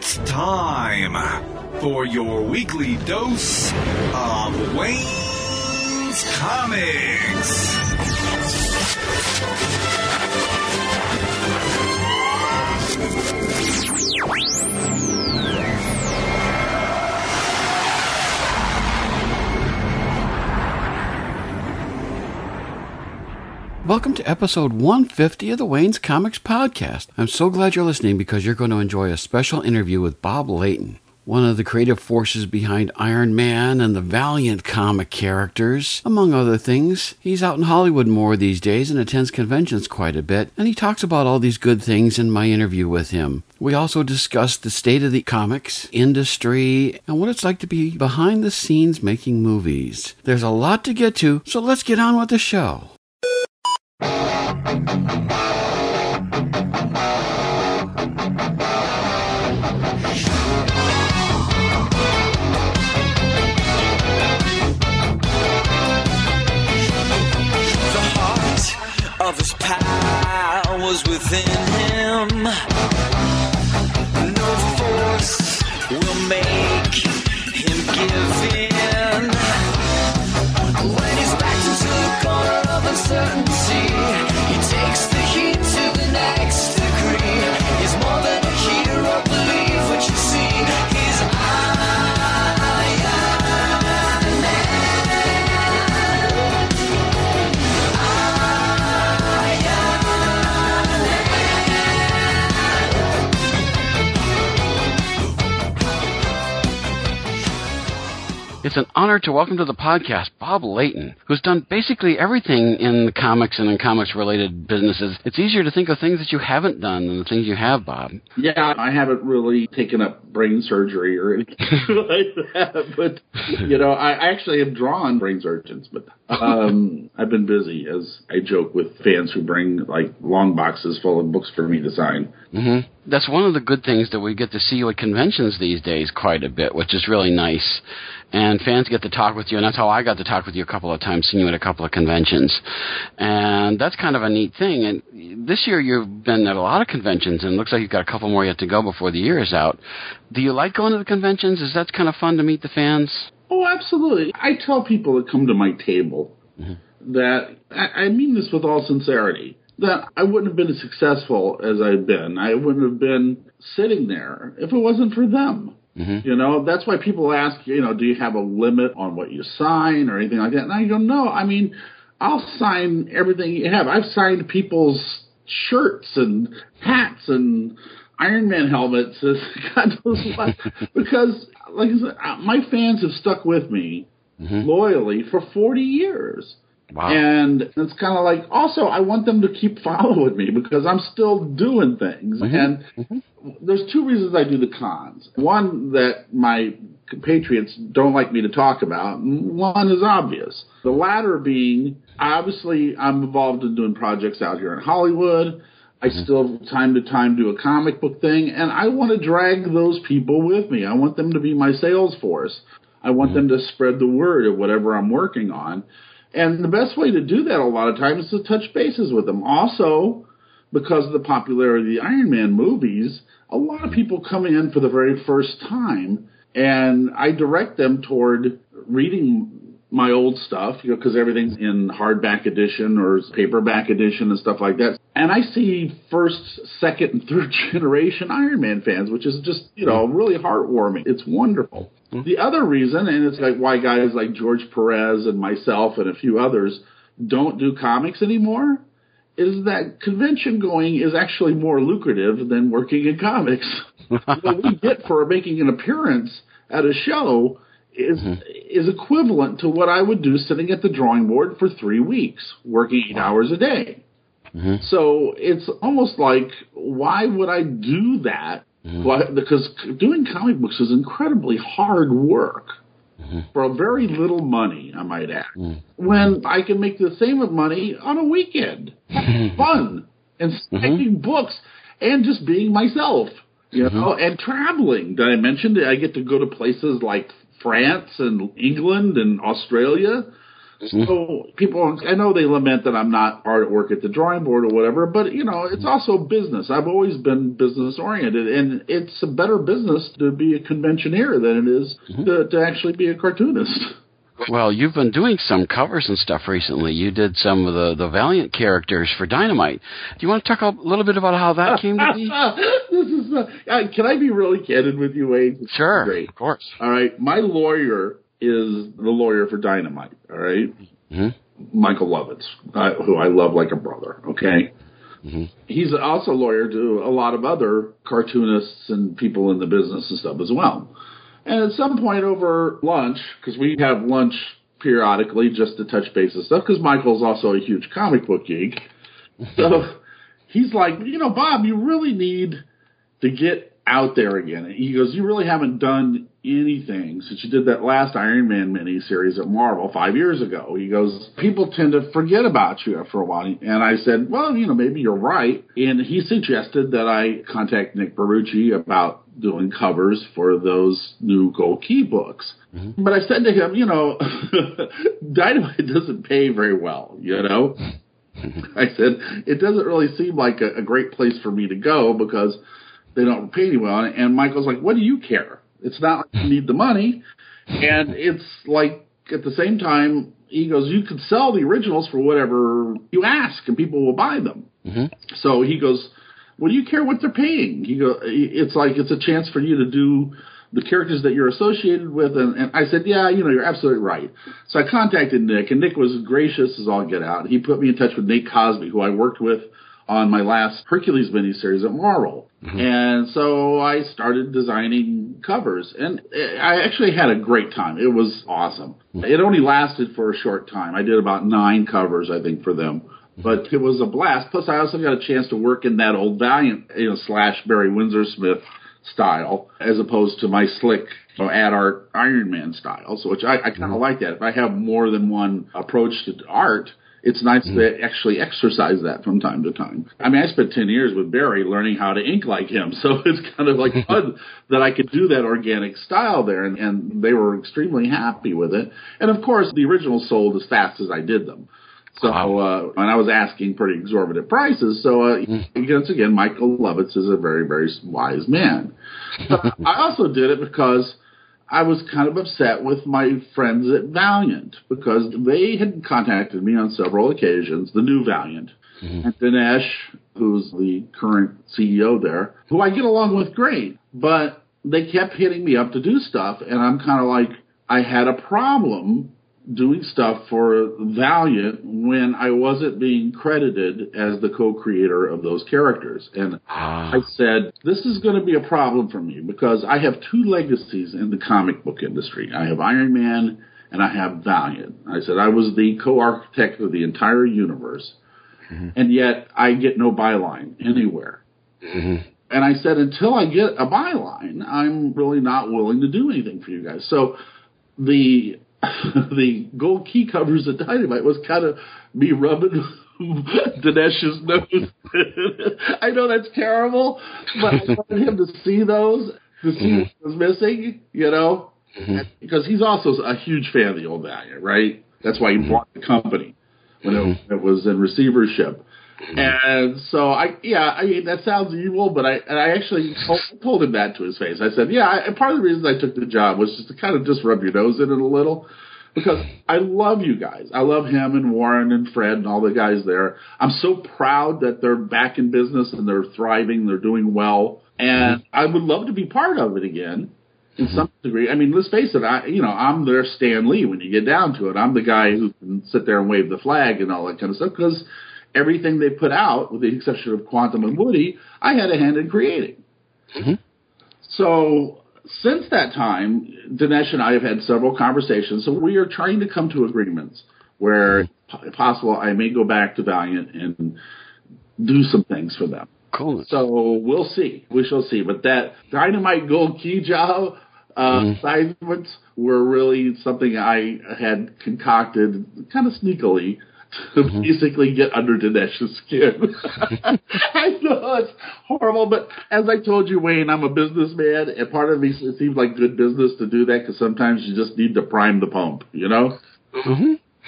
It's time for your weekly dose of Wayne's Comics. Welcome to episode 150 of the Wayne's Comics podcast. I'm so glad you're listening because you're going to enjoy a special interview with Bob Layton, one of the creative forces behind Iron Man and the Valiant comic characters, among other things. He's out in Hollywood more these days and attends conventions quite a bit, and he talks about all these good things in my interview with him. We also discuss the state of the comics industry and what it's like to be behind the scenes making movies. There's a lot to get to, so let's get on with the show. Of his power was within him. No force will make him give in. When he's backed into the corner of uncertainty, he takes the heat to the next degree. He's more than a hero, believe what you see. He's It's an honor to welcome to the podcast Bob Layton, who's done basically everything in the comics and in comics-related businesses. It's easier to think of things that you haven't done than the things you have, Bob. Yeah, I haven't really taken up brain surgery or anything like that, but, you know, I actually have drawn brain surgeons, but I've been busy, as I joke with fans who bring, like, long boxes full of books for me to sign. Mm-hmm. That's one of the good things that we get to see you at conventions these days quite a bit, which is really nice. And fans get to talk with you, and that's how I got to talk with you a couple of times, seen you at a couple of conventions. And that's kind of a neat thing. And this year you've been at a lot of conventions, and it looks like you've got a couple more yet to go before the year is out. Do you like going to the conventions? Is that kind of fun to meet the fans? Oh, absolutely. I tell people that come to my table that, I mean this with all sincerity, that I wouldn't have been as successful as I've been. I wouldn't have been sitting there if it wasn't for them. Mm-hmm. You know, that's why people ask, you know, do you have a limit on what you sign or anything like that? And I go, no, I mean, I'll sign everything you have. I've signed people's shirts and hats and Iron Man helmets and God knows what. Because, like I said, my fans have stuck with me loyally for 40 years. Wow. And it's kind of like, also, I want them to keep following me because I'm still doing things. And there's two reasons I do the cons. One that my compatriots don't like me to talk about, and one is obvious. The latter being, obviously, I'm involved in doing projects out here in Hollywood. I still, time to time, do a comic book thing, and I want to drag those people with me. I want them to be my sales force. I want them to spread the word of whatever I'm working on. And the best way to do that a lot of times is to touch bases with them. Also, because of the popularity of the Iron Man movies, a lot of people come in for the very first time, and I direct them toward reading my old stuff, you know, because everything's in hardback edition or paperback edition and stuff like that. And I see first, second, and third generation Iron Man fans, which is just, you know, really heartwarming. It's wonderful. The other reason, and it's like why guys like George Perez and myself and a few others don't do comics anymore, is that convention going is actually more lucrative than working in comics. What we get for making an appearance at a show is equivalent to what I would do sitting at the drawing board for 3 weeks, working 8 hours a day. So it's almost like, why would I do that? Why, because doing comic books is incredibly hard work for a very little money, I might add. When I can make the same money on a weekend, having fun, and making books, and just being myself, you know, and traveling. Did I mention that I get to go to places like France and England and Australia? So people, I know they lament that I'm not hard at work at the drawing board or whatever, but, it's also business. I've always been business oriented, and it's a better business to be a conventioneer than it is to actually be a cartoonist. Well, you've been doing some covers and stuff recently. You did some of the Valiant characters for Dynamite. Do you want to talk a little bit about how that came to be? This is can I be really candid with you, Wade? Sure, Great. Of course. All right, my lawyer is the lawyer for Dynamite, all right? Michael Lovitz, who I love like a brother, okay? He's also a lawyer to a lot of other cartoonists and people in the business and stuff as well. And at some point over lunch, because we have lunch periodically just to touch base and stuff, because Michael's also a huge comic book geek. So he's like, Bob, you really need to get out there again. And he goes, you really haven't done anything since you did that last Iron Man miniseries at Marvel 5 years ago. He goes, people tend to forget about you after a while. And I said, well, maybe you're right. And he suggested that I contact Nick Barucci about doing covers for those new Gold Key books. But I said to him, Dynamite doesn't pay very well, I said, it doesn't really seem like a great place for me to go because they don't pay me well. And Michael's like, what do you care? It's not like you need the money. And it's like, at the same time, he goes, you could sell the originals for whatever you ask and people will buy them. So he goes, what do you care what they're paying? He goes, it's like, it's a chance for you to do the characters that you're associated with. And I said, yeah, you're absolutely right. So I contacted Nick, and Nick was gracious as all get out. He put me in touch with Nate Cosby, who I worked with on my last Hercules miniseries at Marvel. And so I started designing covers, and I actually had a great time. It was awesome. It only lasted for a short time. I did about 9 covers, I think, for them. But it was a blast. Plus, I also got a chance to work in that old Valiant, / Barry Windsor Smith style, as opposed to my slick ad art Iron Man style. So, which I kind of like that. If I have more than one approach to art, it's nice to actually exercise that from time to time. I mean, I spent 10 years with Barry learning how to ink like him, so it's kind of like fun that I could do that organic style there, and they were extremely happy with it. And, of course, the originals sold as fast as I did them. So, and I was asking pretty exorbitant prices. So, once again, Michael Lovitz is a very, very wise man. But I also did it because I was kind of upset with my friends at Valiant because they had contacted me on several occasions, the new Valiant. And Dinesh, who's the current CEO there, who I get along with great, but they kept hitting me up to do stuff, and I'm kind of like, I had a problem doing stuff for Valiant when I wasn't being credited as the co-creator of those characters. And I said, this is going to be a problem for me because I have 2 legacies in the comic book industry. I have Iron Man and I have Valiant. I said, I was the co-architect of the entire universe, and yet I get no byline anywhere. And I said, until I get a byline, I'm really not willing to do anything for you guys. So the Gold Key covers of Dynamite was kind of me rubbing Dinesh's nose. I know that's terrible, but I wanted him to see those, to see what was missing, because he's also a huge fan of the old Valiant, right? That's why he bought the company when it was in receivership. And so, that sounds evil, but I actually told him that to his face. I said, part of the reason I took the job was just to kind of just rub your nose in it a little, because I love you guys. I love him and Warren and Fred and all the guys there. I'm so proud that they're back in business and they're thriving, they're doing well, and I would love to be part of it again in some degree. I mean, let's face it, I'm their Stan Lee when you get down to it. I'm the guy who can sit there and wave the flag and all that kind of stuff, because everything they put out, with the exception of Quantum and Woody, I had a hand in creating. So since that time, Dinesh and I have had several conversations. So we are trying to come to agreements where, if possible, I may go back to Valiant and do some things for them. Cool. So we'll see. We shall see. But that Dynamite Gold Key job assignments were really something I had concocted kind of sneakily to basically get under Dinesh's skin. I know it's horrible, but as I told you, Wayne, I'm a businessman, and part of me, it seems like good business to do that, because sometimes you just need to prime the pump,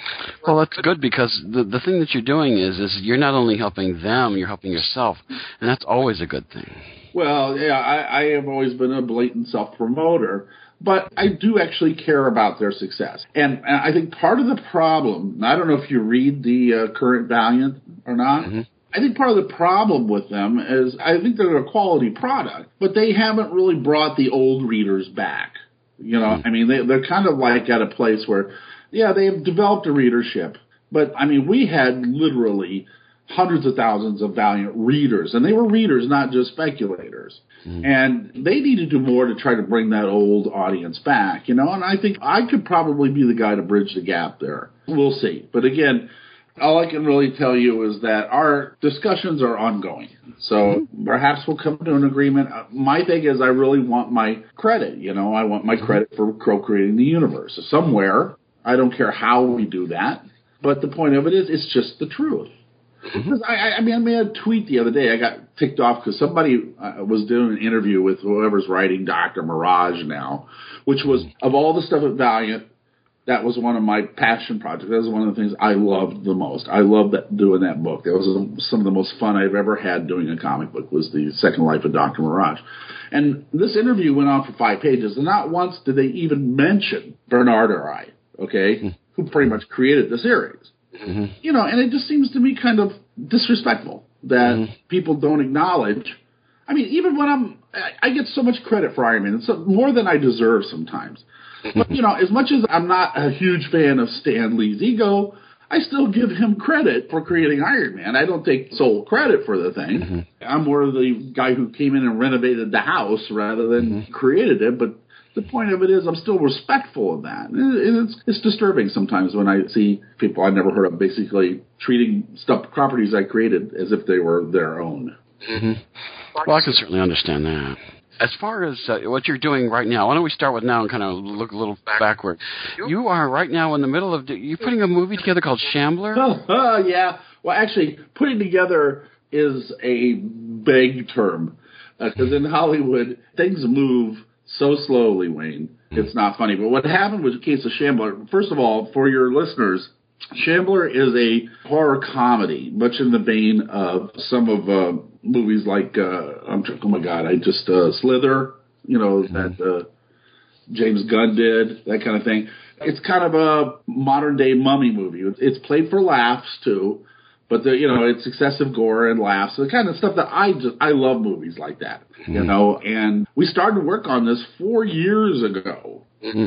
Well, that's good because the thing that you're doing is you're not only helping them, you're helping yourself, and that's always a good thing. Well, yeah, I have always been a blatant self-promoter, but I do actually care about their success. And I think part of the problem, I don't know if you read the current Valiant or not, I think part of the problem with them is I think they're a quality product, but they haven't really brought the old readers back. You know, I mean, they're kind of like at a place where, yeah, they have developed a readership, but I mean, we had literally hundreds of thousands of Valiant readers, and they were readers, not just speculators. And they need to do more to try to bring that old audience back, you know, and I think I could probably be the guy to bridge the gap there. We'll see. But again, all I can really tell you is that our discussions are ongoing. So perhaps we'll come to an agreement. My thing is I really want my credit, you know, I want my credit for co-creating the universe. Somewhere, I don't care how we do that, but the point of it is it's just the truth. Because I made a tweet the other day. I got ticked off because somebody was doing an interview with whoever's writing Dr. Mirage now, which was, of all the stuff at Valiant, that was one of my passion projects. That was one of the things I loved the most. I loved doing that book. That was some of the most fun I've ever had doing a comic book was The Second Life of Dr. Mirage. And this interview went on for 5 pages, and not once did they even mention Bernard or I, okay, who pretty much created the series. You know, and it just seems to me kind of disrespectful that people don't acknowledge. I mean, even when I get so much credit for Iron Man, it's more than I deserve sometimes. But, you know, as much as I'm not a huge fan of Stan Lee's ego, I still give him credit for creating Iron Man. I don't take sole credit for the thing. I'm more of the guy who came in and renovated the house rather than created it, but the point of it is I'm still respectful of that. It's disturbing sometimes when I see people I never heard of basically treating properties I created as if they were their own. Well, I can certainly understand that. As far as what you're doing right now, why don't we start with now and kind of look a little backward. You are right now in the middle of, you're putting a movie together called Shambler? Yeah. Well, actually, putting together is a vague term because in Hollywood, things move so slowly, Wayne. It's not funny. But what happened with the case of Shambler, first of all, for your listeners, Shambler is a horror comedy, much in the vein of some of movies like, Slither, you know, that James Gunn did, that kind of thing. It's kind of a modern-day mummy movie. It's played for laughs, too. But, it's excessive gore and laughs, the kind of stuff that I love movies like that, you know. And we started work on this 4 years ago.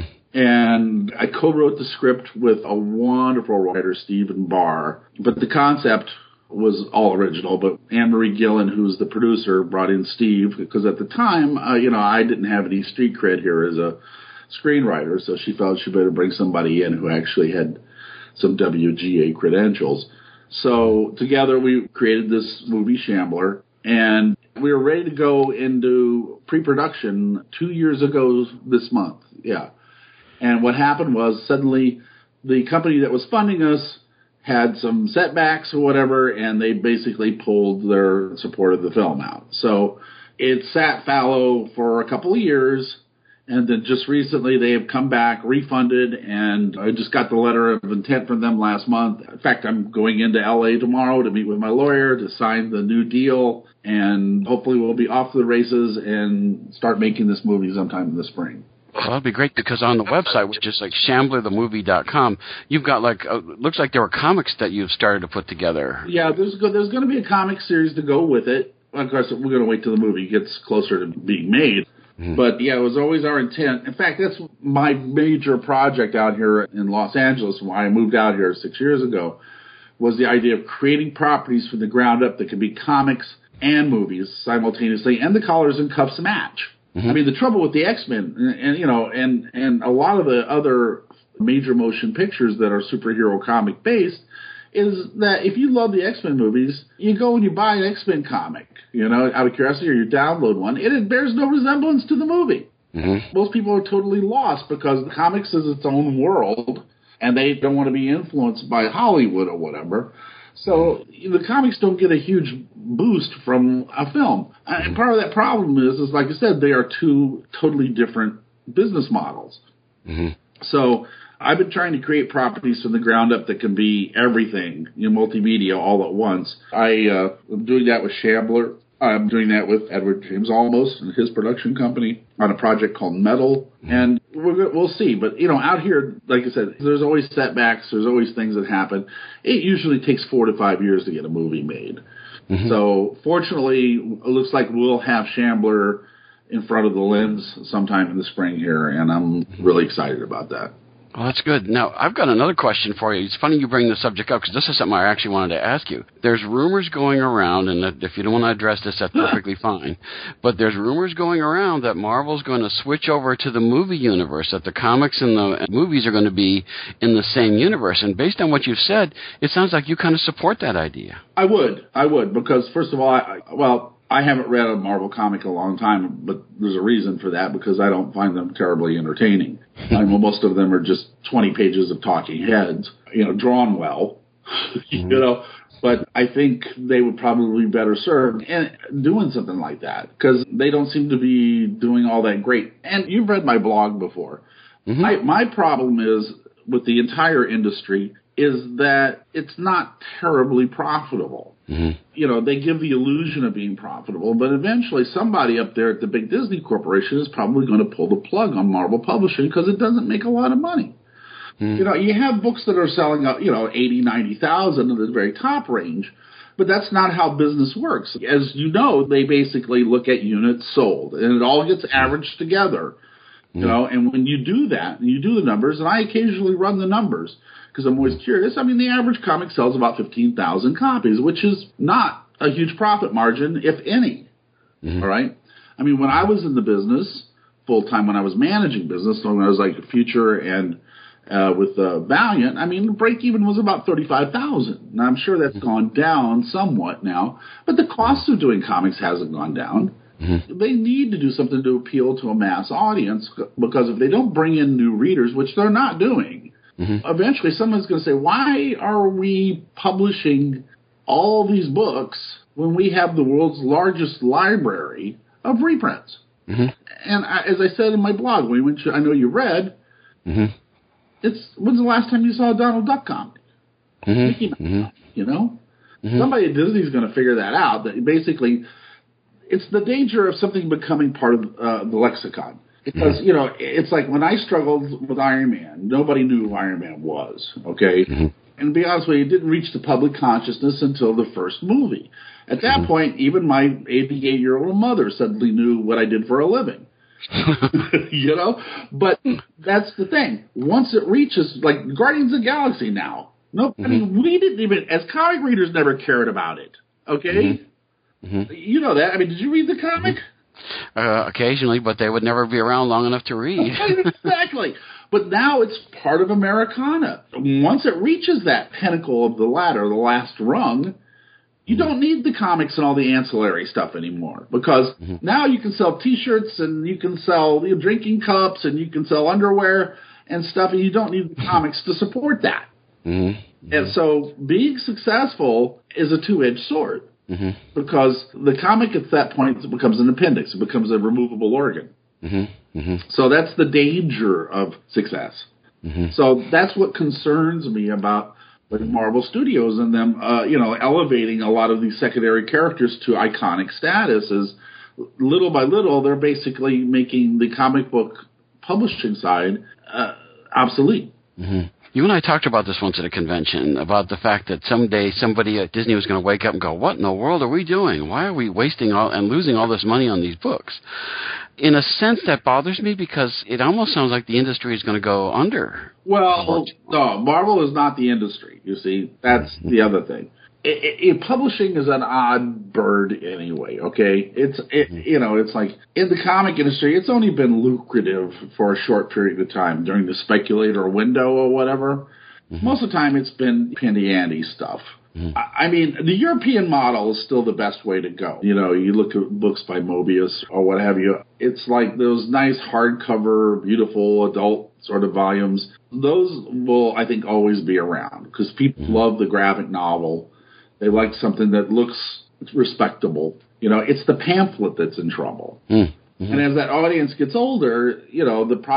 And I co-wrote the script with a wonderful writer, Stephen Barr. But the concept was all original. But Anne-Marie Gillen, who's the producer, brought in Steve. Because at the time, I didn't have any street cred here as a screenwriter. So she felt she better bring somebody in who actually had some WGA credentials. So together we created this movie, Shambler, and we were ready to go into pre-production 2 years ago this month. Yeah. And what happened was suddenly the company that was funding us had some setbacks or whatever, and they basically pulled their support of the film out. So it sat fallow for a couple of years. And then just recently they have come back, refunded, and I just got the letter of intent from them last month. In fact, I'm going into L.A. tomorrow to meet with my lawyer to sign the new deal, and hopefully we'll be off to the races and start making this movie sometime in the spring. Well, that'd be great because on the website, which is like shamblerthemovie.com, you've got looks like there were comics that you've started to put together. Yeah, there's going to be a comic series to go with it. Of course, we're going to wait till the movie gets closer to being made. But, yeah, it was always our intent. In fact, that's my major project out here in Los Angeles, when I moved out here 6 years ago, was the idea of creating properties from the ground up that could be comics and movies simultaneously, and the collars and cuffs match. I mean, the trouble with the X-Men, and a lot of the other major motion pictures that are superhero comic-based, is that if you love the X-Men movies, you go and you buy an X-Men comic, out of curiosity, or you download one, and it bears no resemblance to the movie. Most people are totally lost because the comics is its own world, and they don't want to be influenced by Hollywood or whatever. So the comics don't get a huge boost from a film. And part of that problem is like I said, they are two totally different business models. So I've been trying to create properties from the ground up that can be everything, multimedia all at once. I'm doing that with Shambler. I'm doing that with Edward James Olmos and his production company on a project called Metal. And we'll see. But, out here, like I said, there's always setbacks. There's always things that happen. It usually takes 4 to 5 years to get a movie made. Mm-hmm. So, fortunately, it looks like we'll have Shambler in front of the lens sometime in the spring here, and I'm really excited about that. Well, that's good. Now, I've got another question for you. It's funny you bring the subject up because this is something I actually wanted to ask you. There's rumors going around, and if you don't want to address this, that's perfectly fine. But there's rumors going around that Marvel's going to switch over to the movie universe, that the comics and the movies are going to be in the same universe. And based on what you've said, it sounds like you kind of support that idea. I would, because first of all, I haven't read a Marvel comic in a long time, but there's a reason for that, because I don't find them terribly entertaining. Most of them are just 20 pages of talking heads, drawn well, but I think they would probably be better served in doing something like that, because they don't seem to be doing all that great. And you've read my blog before. Mm-hmm. My problem is with the entire industry is that it's not terribly profitable. Mm-hmm. They give the illusion of being profitable, but eventually somebody up there at the big Disney Corporation is probably going to pull the plug on Marvel Publishing because it doesn't make a lot of money. Mm-hmm. You have books that are selling, 80, 90,000 at the very top range, but that's not how business works. As you know, they basically look at units sold, and it all gets averaged together. Mm-hmm. And when you do that, and you do the numbers, and I occasionally run the numbers, because I'm always curious. I mean, the average comic sells about 15,000 copies, which is not a huge profit margin, if any. Mm-hmm. All right? I mean, when I was in the business full-time, when I was managing business, when I was like Future and with Valiant, I mean, the break-even was about 35,000. Now, I'm sure that's gone down somewhat now, but the cost of doing comics hasn't gone down. Mm-hmm. They need to do something to appeal to a mass audience, because if they don't bring in new readers, which they're not doing, mm-hmm. eventually someone's going to say, why are we publishing all these books when we have the world's largest library of reprints? Mm-hmm. And as I said in my blog, I know you read, mm-hmm. When's the last time you saw a Donald Duck comic? Mm-hmm. Mickey Mouse, mm-hmm. Mm-hmm. Somebody at Disney's going to figure that out, that basically it's the danger of something becoming part of the lexicon. Because, it's like when I struggled with Iron Man, nobody knew who Iron Man was, okay? Mm-hmm. And to be honest with you, it didn't reach the public consciousness until the first movie. At that mm-hmm. point, even my 88-year-old mother suddenly knew what I did for a living. But that's the thing. Once it reaches, like Guardians of the Galaxy now, mm-hmm. I mean, we didn't even, as comic readers, never cared about it, okay? Mm-hmm. Mm-hmm. You know that. I mean, did you read the comic? Occasionally, but they would never be around long enough to read. Exactly. But now it's part of Americana. Once it reaches that pinnacle of the ladder, the last rung, you don't need the comics and all the ancillary stuff anymore, because mm-hmm. now you can sell T-shirts and you can sell drinking cups and you can sell underwear and stuff, and you don't need the comics to support that. Mm-hmm. And so being successful is a two-edged sword. Mm-hmm. Because the comic at that point becomes an appendix. It becomes a removable organ. Mm-hmm. Mm-hmm. So that's the danger of success. Mm-hmm. So that's what concerns me about Marvel Studios and them, elevating a lot of these secondary characters to iconic status. Is little by little, they're basically making the comic book publishing side obsolete. Mm-hmm. You and I talked about this once at a convention, about the fact that someday somebody at Disney was going to wake up and go, what in the world are we doing? Why are we wasting and losing all this money on these books? In a sense, that bothers me, because it almost sounds like the industry is going to go under. Well, no, Marvel is not the industry, you see. That's the other thing. Publishing is an odd bird anyway, okay? It's like in the comic industry, it's only been lucrative for a short period of time during the speculator window or whatever. Mm-hmm. Most of the time it's been Pandy-Andy stuff. Mm-hmm. I mean, the European model is still the best way to go. You look at books by Mobius or what have you. It's like those nice hardcover, beautiful adult sort of volumes. Those will, I think, always be around because people mm-hmm. love the graphic novel. They like something that looks respectable. It's the pamphlet that's in trouble. Mm-hmm. And as that audience gets older, the product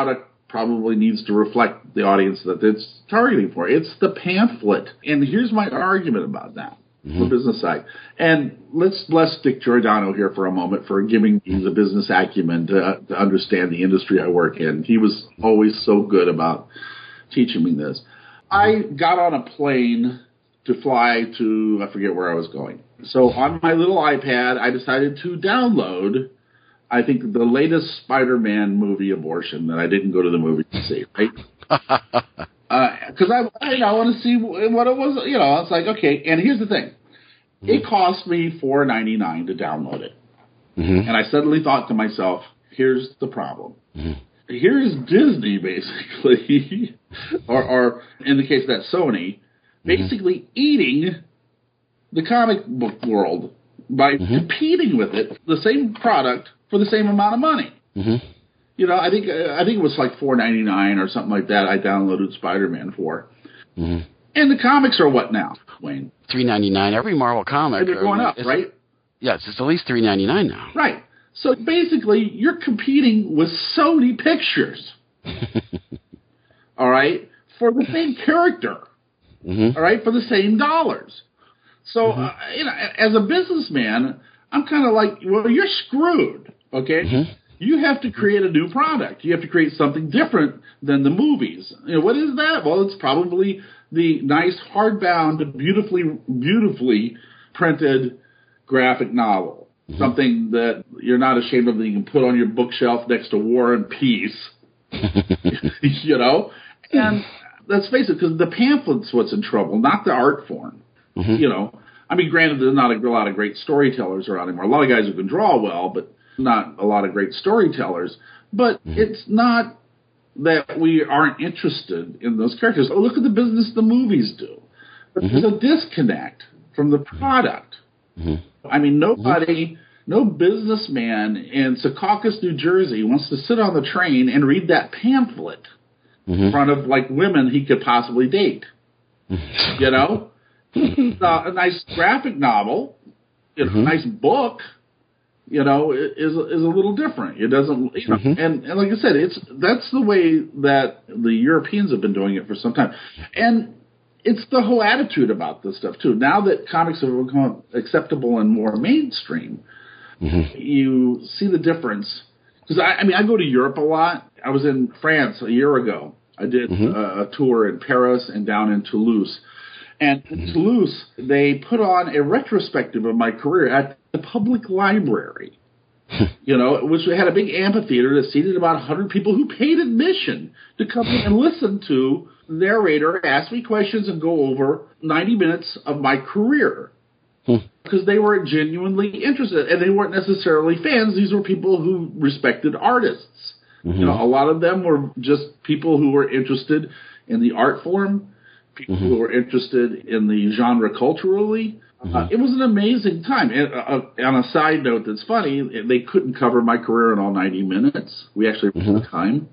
probably needs to reflect the audience that it's targeting for. It's the pamphlet. And here's my argument about that. The business side. And let's bless Dick Giordano here for a moment for giving me the business acumen to understand the industry I work in. He was always so good about teaching me this. I got on a plane to fly to, I forget where I was going. So on my little iPad, I decided to download, I think, the latest Spider-Man movie, Abortion, that I didn't go to the movie to see, right? Because I want to see what it was. It's like, okay. And here's the thing: it cost me $4.99 to download it, and I suddenly thought to myself, "Here's the problem. Here's Disney, basically, or in the case of that Sony, basically eating the comic book world by competing with it, the same product for the same amount of money." I think it was like $4.99 or something like that. I downloaded Spider-Man for, and the comics are what now, Wayne? $3.99 every Marvel comic. And they're going up, right? Yes, it's at least $3.99 now. Right. So basically, you're competing with Sony Pictures. All right, for the same character. All right, for the same dollars. So as a businessman, I'm kind of like, well, you're screwed. Okay. You have to create a new product. You have to create something different than the movies. What is that? Well, it's probably the nice hardbound, beautifully printed graphic novel. Something that you're not ashamed of that you can put on your bookshelf next to War and Peace. And let's face it, because the pamphlet's what's in trouble, not the art form. I mean, granted, there's not a lot of great storytellers around anymore. A lot of guys who can draw well, but not a lot of great storytellers. But it's not that we aren't interested in those characters. Oh, look at the business the movies do. But there's a disconnect from the product. I mean, no businessman in Secaucus, New Jersey wants to sit on the train and read that pamphlet in front of, like, women he could possibly date. A nice graphic novel, a nice book, is a little different. It doesn't, and like I said, that's the way that the Europeans have been doing it for some time. And it's the whole attitude about this stuff, too. Now that comics have become acceptable and more mainstream, you see the difference. Because, I go to Europe a lot. I was in France a year ago. I did a tour in Paris and down in Toulouse. And in Toulouse, they put on a retrospective of my career at the public library, which had a big amphitheater that seated about 100 people who paid admission to come in and listen to the narrator ask me questions and go over 90 minutes of my career. Because they were genuinely interested, and they weren't necessarily fans. These were people who respected artists. A lot of them were just people who were interested in the art form, people who were interested in the genre culturally. It was an amazing time. And on a side note that's funny, they couldn't cover my career in all 90 minutes. We actually ran out of time.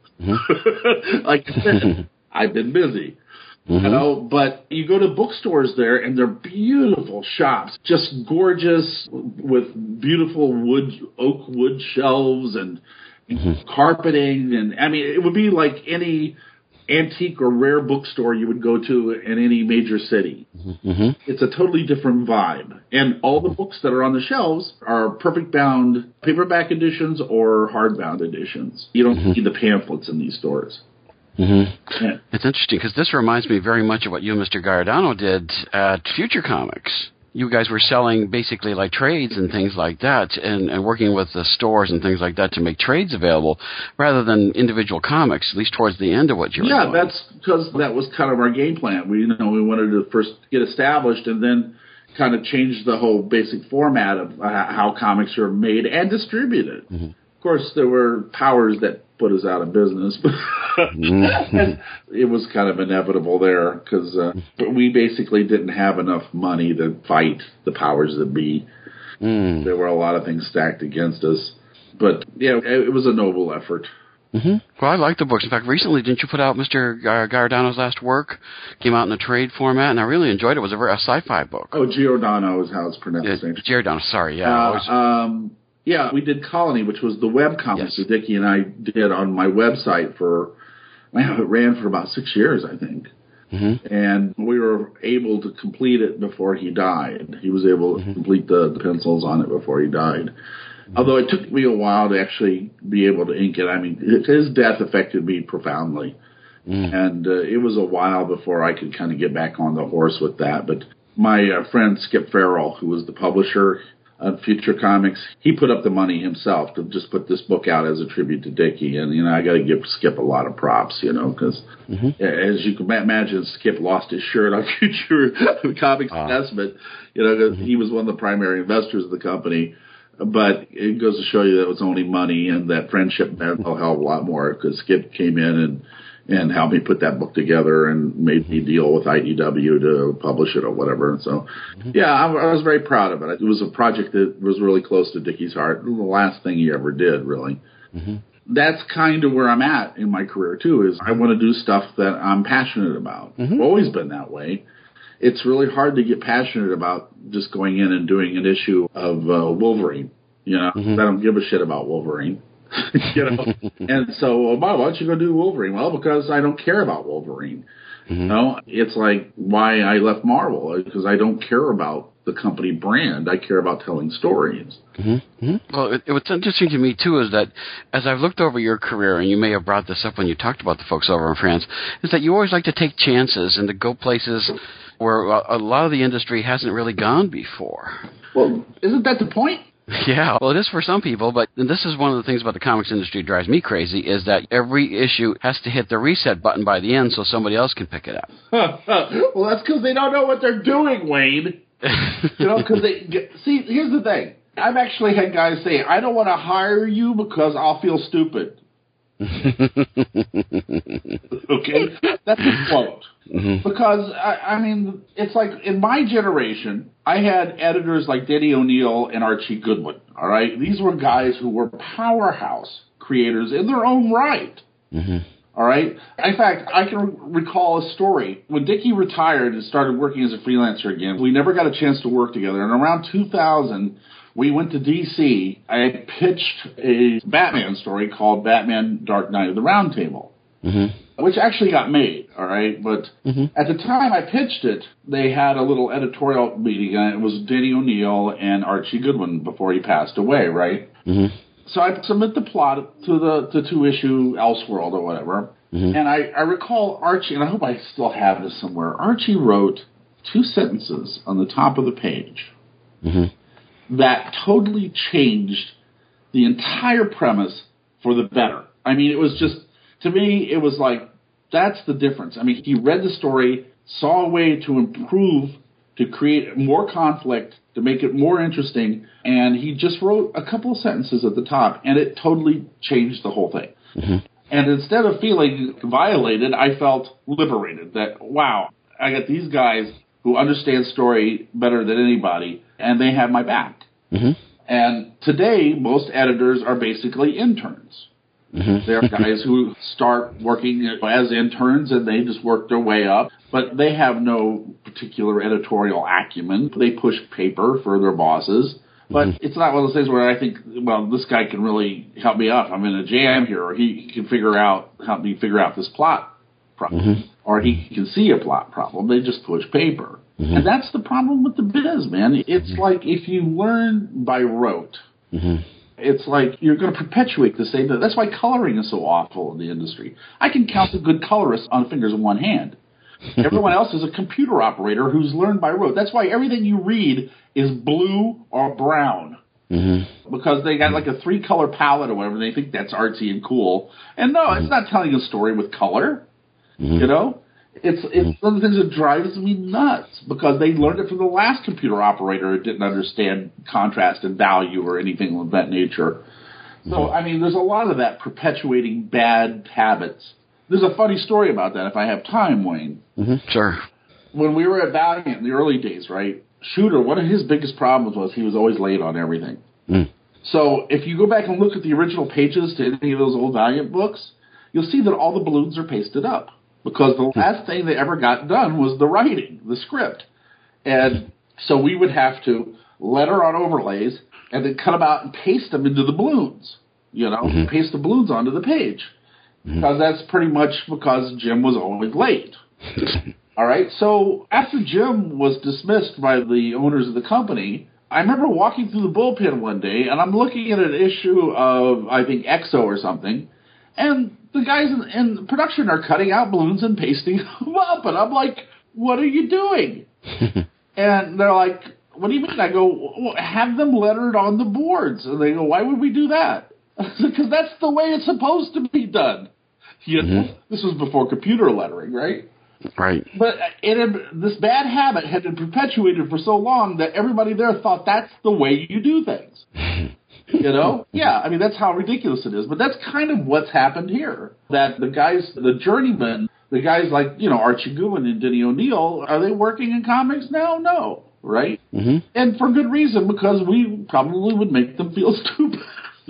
Like I said, I've been busy. But you go to bookstores there, and they're beautiful shops, just gorgeous, with beautiful oak wood shelves and carpeting. And it would be like any antique or rare bookstore you would go to in any major city. It's a totally different vibe. And all the books that are on the shelves are perfect bound paperback editions or hardbound editions. You don't see the pamphlets in these stores. Yeah. It's interesting because this reminds me very much of what you and Mr. Giordano did at Future Comics. You guys were selling basically like trades and things like that, and working with the stores and things like that to make trades available rather than individual comics, at least towards the end of what you were doing. Yeah, that's because that was kind of our game plan. We wanted to first get established and then kind of change the whole basic format of how comics are made and distributed. Of course, there were powers that put us out of business, but it was kind of inevitable there because we basically didn't have enough money to fight the powers that be. There were a lot of things stacked against us, but yeah, it was a noble effort. Well, I like the books. In fact, recently, didn't you put out Mr. Giordano's last work? Came out in a trade format, and I really enjoyed it. It was a sci-fi book. Oh, Giordano is how it's pronounced. Giordano, sorry, yeah. Yeah, we did Colony, which was the web comics that Dickie and I did on my website for, it ran for about 6 years, I think. Mm-hmm. And we were able to complete it before he died. He was able to complete the pencils on it before he died. Mm-hmm. Although it took me a while to actually be able to ink it. I mean, his death affected me profoundly. And it was a while before I could kind of get back on the horse with that. But my friend Skip Farrell, who was the publisher of Future Comics, he put up the money himself to just put this book out as a tribute to Dickie. And, I got to give Skip a lot of props, because as you can imagine, Skip lost his shirt on Future Comics Investment, because he was one of the primary investors of the company. But it goes to show you that it was only money, and that friendship meant a hell of a lot more, because Skip came in and helped me put that book together and made me deal with IDW to publish it or whatever. And so, I was very proud of it. It was a project that was really close to Dickie's heart. The last thing he ever did, really. That's kind of where I'm at in my career, too, is I want to do stuff that I'm passionate about. I've always been that way. It's really hard to get passionate about just going in and doing an issue of Wolverine. I don't give a shit about Wolverine. And so, why don't you go do Wolverine? Well, because I don't care about Wolverine. It's like why I left Marvel, because I don't care about the company brand. I care about telling stories. Well, what's interesting to me, too, is that as I've looked over your career, and you may have brought this up when you talked about the folks over in France, is that you always like to take chances and to go places where a lot of the industry hasn't really gone before. Well, isn't that the point? Yeah, well, it is for some people, but this is one of the things about the comics industry that drives me crazy, is that every issue has to hit the reset button by the end so somebody else can pick it up. Well, that's because they don't know what they're doing, Wayne. Because see, here's the thing. I've actually had guys say, I don't want to hire you because I'll feel stupid. Okay? That's a quote. Because, I mean, it's like in my generation, I had editors like Denny O'Neil and Archie Goodwin, all right? These were guys who were powerhouse creators in their own right. All right? In fact, I can recall a story. When Dickie retired and started working as a freelancer again, we never got a chance to work together. And around 2000, we went to D.C. I pitched a Batman story called Batman Dark Knight of the Round Table, which actually got made, all right? But at the time I pitched it, they had a little editorial meeting, and it was Denny O'Neil and Archie Goodwin before he passed away, right? So I submit the plot to the two-issue Elseworld or whatever, and I recall Archie, and I hope I still have this somewhere, Archie wrote 2 sentences on the top of the page that totally changed the entire premise for the better. I mean, it was just, to me, it was like, that's the difference. I mean, he read the story, saw a way to improve, to create more conflict, to make it more interesting, and he just wrote a couple of sentences at the top, and it totally changed the whole thing. And instead of feeling violated, I felt liberated, that, wow, I got these guys who understand story better than anybody, and they have my back. And today, most editors are basically interns. They're guys who start working as interns, and they just work their way up. But they have no particular editorial acumen. They push paper for their bosses. But it's not one of those things where I think, well, this guy can really help me out. I'm in a jam here, or he can help me figure out this plot problem. Or he can see a plot problem. They just push paper. And that's the problem with the biz, man. It's like if you learn by rote, it's like you're going to perpetuate the same thing. That's why coloring is so awful in the industry. I can count the good colorists on the fingers of one hand. Everyone else is a computer operator who's learned by rote. That's why everything you read is blue or brown. Because they got like a 3-color palette or whatever. They think that's artsy and cool. And no, it's not telling a story with color. It's one of the things that drives me nuts, because they learned it from the last computer operator who didn't understand contrast and value or anything of that nature. So, I mean, there's a lot of that perpetuating bad habits. There's a funny story about that if I have time, Wayne. Sure. When we were at Valiant in the early days, right, Shooter, one of his biggest problems was he was always late on everything. So if you go back and look at the original pages to any of those old Valiant books, you'll see that all the balloons are pasted up. Because the last thing that ever got done was the writing, the script. And so we would have to letter on overlays, and then cut them out and paste them into the balloons. Paste the balloons onto the page. Because that's pretty much because Jim was always late. All right, so after Jim was dismissed by the owners of the company, I remember walking through the bullpen one day, and I'm looking at an issue of, I think, EXO or something, and the guys in production are cutting out balloons and pasting them up, and I'm like, what are you doing? And they're like, what do you mean? I go, well, have them lettered on the boards. And they go, why would we do that? Because that's the way it's supposed to be done. This was before computer lettering, right? Right. But this bad habit had been perpetuated for so long that everybody there thought that's the way you do things. Yeah, I mean, that's how ridiculous it is. But that's kind of what's happened here. That the guys, the journeymen, the guys like, Archie Goodwin and Denny O'Neil, are they working in comics now? No, right? And for good reason, because we probably would make them feel stupid.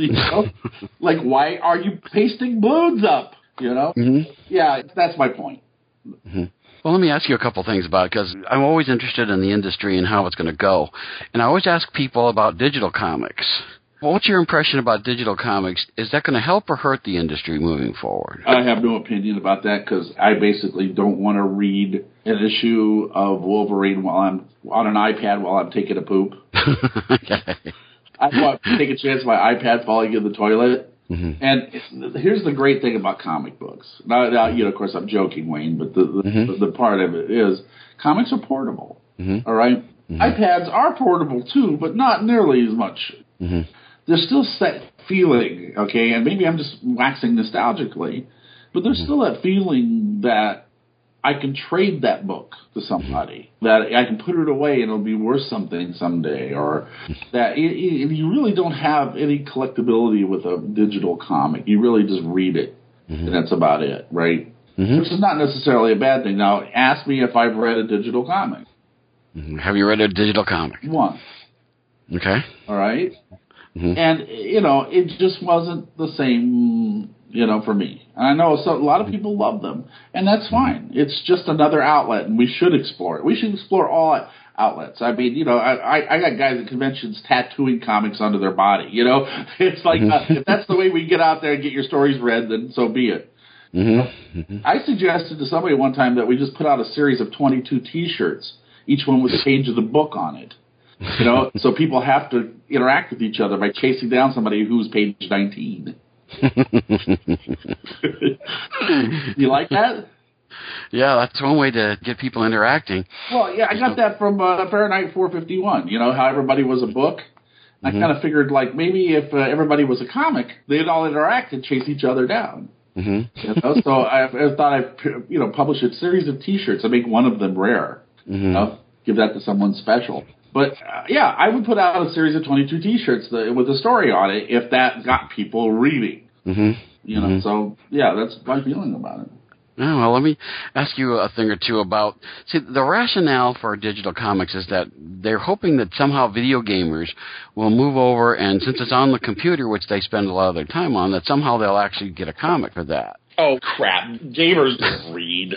Like, why are you pasting balloons up? Yeah, that's my point. Well, let me ask you a couple things about it, because I'm always interested in the industry and how it's going to go. And I always ask people about digital comics. Well, what's your impression about digital comics? Is that going to help or hurt the industry moving forward? I have no opinion about that, because I basically don't want to read an issue of Wolverine while I'm on an iPad while I'm taking a poop. Okay. I want to take a chance of my iPad falling in the toilet. And here's the great thing about comic books. Now, of course, I'm joking, Wayne, but the part of it is comics are portable. All right? iPads are portable, too, but not nearly as much. There's still that feeling, okay, and maybe I'm just waxing nostalgically, but there's still that feeling that I can trade that book to somebody, that I can put it away and it'll be worth something someday, or that you really don't have any collectability with a digital comic. You really just read it, and that's about it, right? Which is not necessarily a bad thing. Now, ask me if I've read a digital comic. Have you read a digital comic? Once. Okay. All right? And, it just wasn't the same, for me. And I know a lot of people love them, and that's fine. It's just another outlet, and we should explore it. We should explore all outlets. I mean, I got guys at conventions tattooing comics onto their body, It's like, if that's the way we get out there and get your stories read, then so be it. I suggested to somebody one time that we just put out a series of 22 T-shirts, each one with a page of the book on it. So people have to interact with each other by chasing down somebody who's page 19. You like that? Yeah, that's one way to get people interacting. Well, yeah, I got that from Fahrenheit 451. How everybody was a book. I kind of figured, like, maybe if everybody was a comic, they'd all interact and chase each other down. So I thought I'd publish a series of T-shirts and make one of them rare. Give that to someone special. But, I would put out a series of 22 T-shirts with a story on it if that got people reading. So, that's my feeling about it. Oh, well, let me ask you a thing or two about... See, the rationale for digital comics is that they're hoping that somehow video gamers will move over, and since it's on the computer, which they spend a lot of their time on, that somehow they'll actually get a comic for that. Oh, crap. Gamers don't read.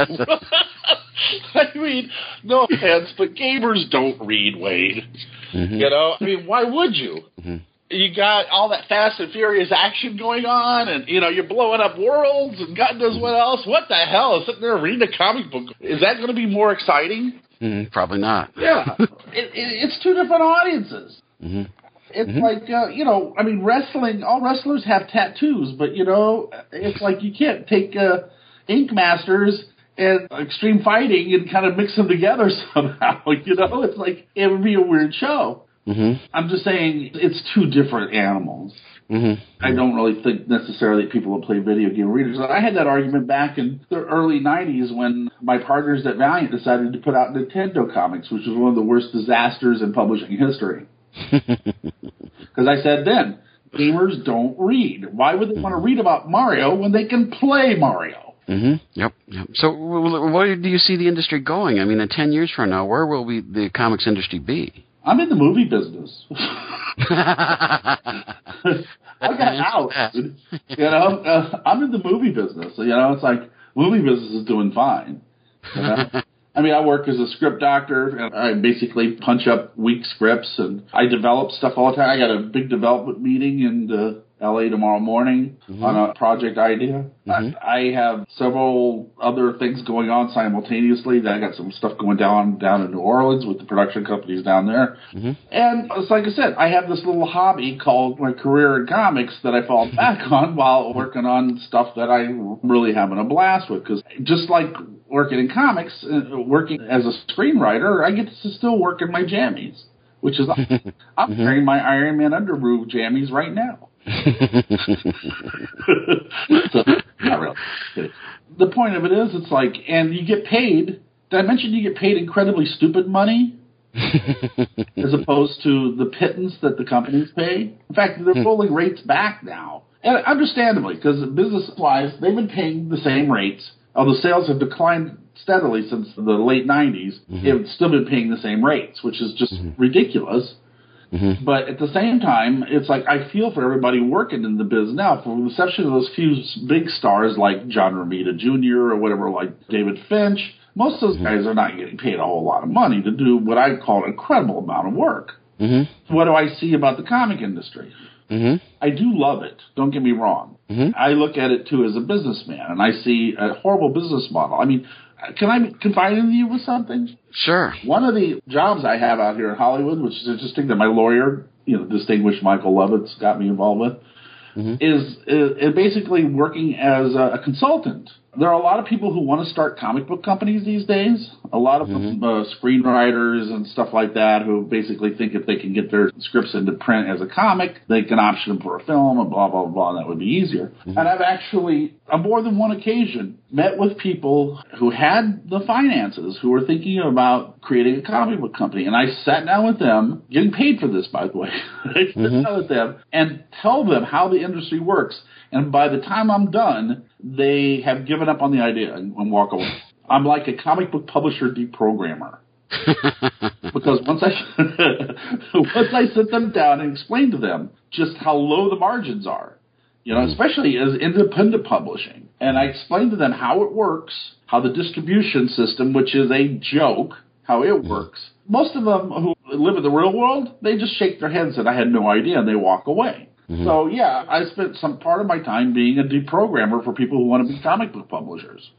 I mean, no offense, but gamers don't read, Wade. I mean, why would you? You got all that Fast and Furious action going on, and, you're blowing up worlds, and God knows what else. What the hell is sitting there reading a comic book? Is that going to be more exciting? Probably not. Yeah. It's two different audiences. It's like, I mean, wrestling, all wrestlers have tattoos, but, it's like you can't take Ink Masters and Extreme Fighting and kind of mix them together somehow, It's like, it would be a weird show. I'm just saying it's two different animals. I don't really think necessarily that people will play video game readers. I had that argument back in the early 90s when my partners at Valiant decided to put out Nintendo comics, which was one of the worst disasters in publishing history. Because I said then, gamers don't read. Why would they want to read about Mario when they can play Mario? Yep. So where do you see the industry going? I mean, in 10 years from now, where will the comics industry be? I'm in the movie business. I got out. I'm in the movie business. It's like movie business is doing fine. I I mean, I work as a script doctor, and I basically punch up weak scripts, and I develop stuff all the time. I got a big development meeting in L.A. tomorrow morning on a project idea. I have several other things going on simultaneously. I got some stuff going down in New Orleans with the production companies down there. And it's like I said, I have this little hobby called my career in comics that I fall back on while working on stuff that I'm really having a blast with. Because just like working in comics, working as a screenwriter, I get to still work in my jammies, which is I'm wearing my Iron Man Underoos jammies right now. So, not really. The point of it is, it's like, and you get paid. Did I mention you get paid incredibly stupid money as opposed to the pittance that the companies pay? In fact, they're rolling rates back now, and understandably, because business-wise, they've been paying the same rates. Although sales have declined steadily since the late 90s, they've still been paying the same rates, which is just ridiculous. But at the same time, it's like I feel for everybody working in the biz now, for the exception of those few big stars like John Romita Jr. or whatever, like David Finch. Most of those guys are not getting paid a whole lot of money to do what I call an incredible amount of work. What do I see about the comic industry? I do love it. Don't get me wrong. I look at it, too, as a businessman, and I see a horrible business model. I mean, can I confide in you with something? Sure. One of the jobs I have out here in Hollywood, which is interesting that my lawyer, distinguished Michael Lovitz, got me involved with, is basically working as a consultant. There are a lot of people who want to start comic book companies these days. A lot of screenwriters and stuff like that who basically think if they can get their scripts into print as a comic, they can option them for a film and blah, blah, blah, and that would be easier. And I've actually, on more than one occasion, met with people who had the finances, who were thinking about creating a comic book company. And I sat down with them, getting paid for this, by the way. I sat down with them and tell them how the industry works. And by the time I'm done, they have given up on the idea and walk away. I'm like a comic book publisher deprogrammer. Because once I sit them down and explain to them just how low the margins are, especially as independent publishing, and I explain to them how it works, how the distribution system, which is a joke, how it works. Most of them who live in the real world, they just shake their heads and I had no idea, and they walk away. So, yeah, I spent some part of my time being a deprogrammer for people who want to be comic book publishers.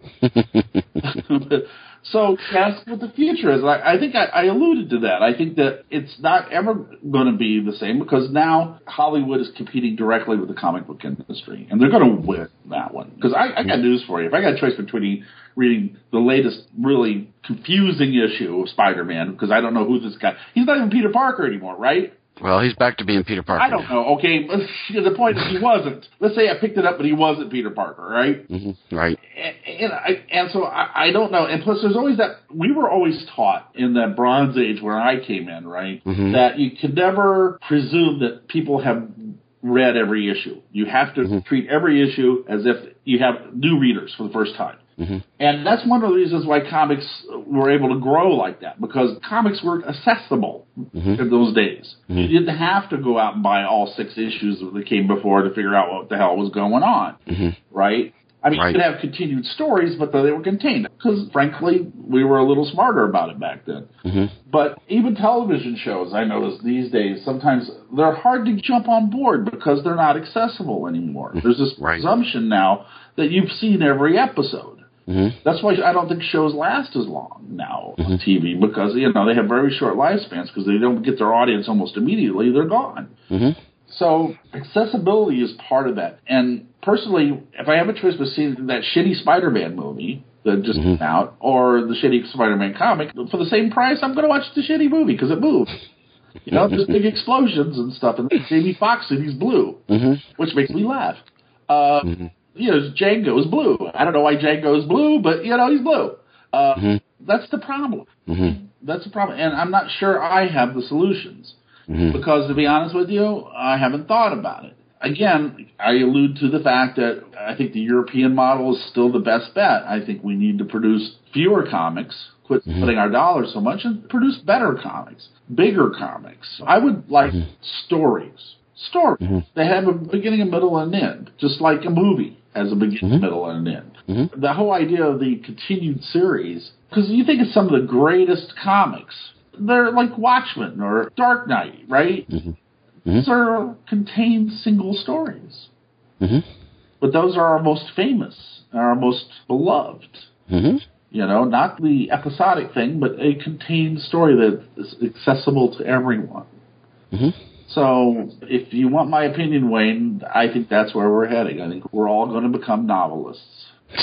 So that's what the future is. I think I alluded to that. I think that it's not ever going to be the same because now Hollywood is competing directly with the comic book industry, and they're going to win that one. Because I got news for you. If I got a choice between reading the latest really confusing issue of Spider-Man, because I don't know who this guy – he's not even Peter Parker anymore, right? Well, he's back to being Peter Parker. I don't know. Okay, but the point is he wasn't. Let's say I picked it up, but he wasn't Peter Parker, right? Right. And so I don't know. And plus, there's always that. We were always taught in that Bronze Age where I came in, right, that you could never presume that people have read every issue. You have to treat every issue as if you have new readers for the first time. And that's one of the reasons why comics were able to grow like that, because comics were accessible in those days. You didn't have to go out and buy all 6 issues that came before to figure out what the hell was going on, right? I mean, you could have continued stories, but they were contained, because, frankly, we were a little smarter about it back then. But even television shows, I notice these days, sometimes they're hard to jump on board because they're not accessible anymore. There's this presumption now that you've seen every episode. That's why I don't think shows last as long now on TV, because, they have very short lifespans because they don't get their audience almost immediately. They're gone. So accessibility is part of that. And personally, if I have a choice between that shitty Spider-Man movie that just came out or the shitty Spider-Man comic, for the same price, I'm going to watch the shitty movie because it moves. There's big explosions and stuff, and Jamie Foxx and he's blue, which makes me laugh. Django is blue. I don't know why Django is blue, but, he's blue. That's the problem. That's the problem. And I'm not sure I have the solutions. Because, to be honest with you, I haven't thought about it. Again, I allude to the fact that I think the European model is still the best bet. I think we need to produce fewer comics, quit putting our dollars so much, and produce better comics, bigger comics. I would like stories. They have a beginning, a middle, and an end, just like a movie has a beginning, middle, and an end. The whole idea of the continued series, because you think of some of the greatest comics, they're like Watchmen or Dark Knight, right? These are contained single stories. But those are our most famous, our most beloved. You know, not the episodic thing, but a contained story that is accessible to everyone. So, if you want my opinion, Wayne, I think that's where we're heading. I think we're all going to become novelists.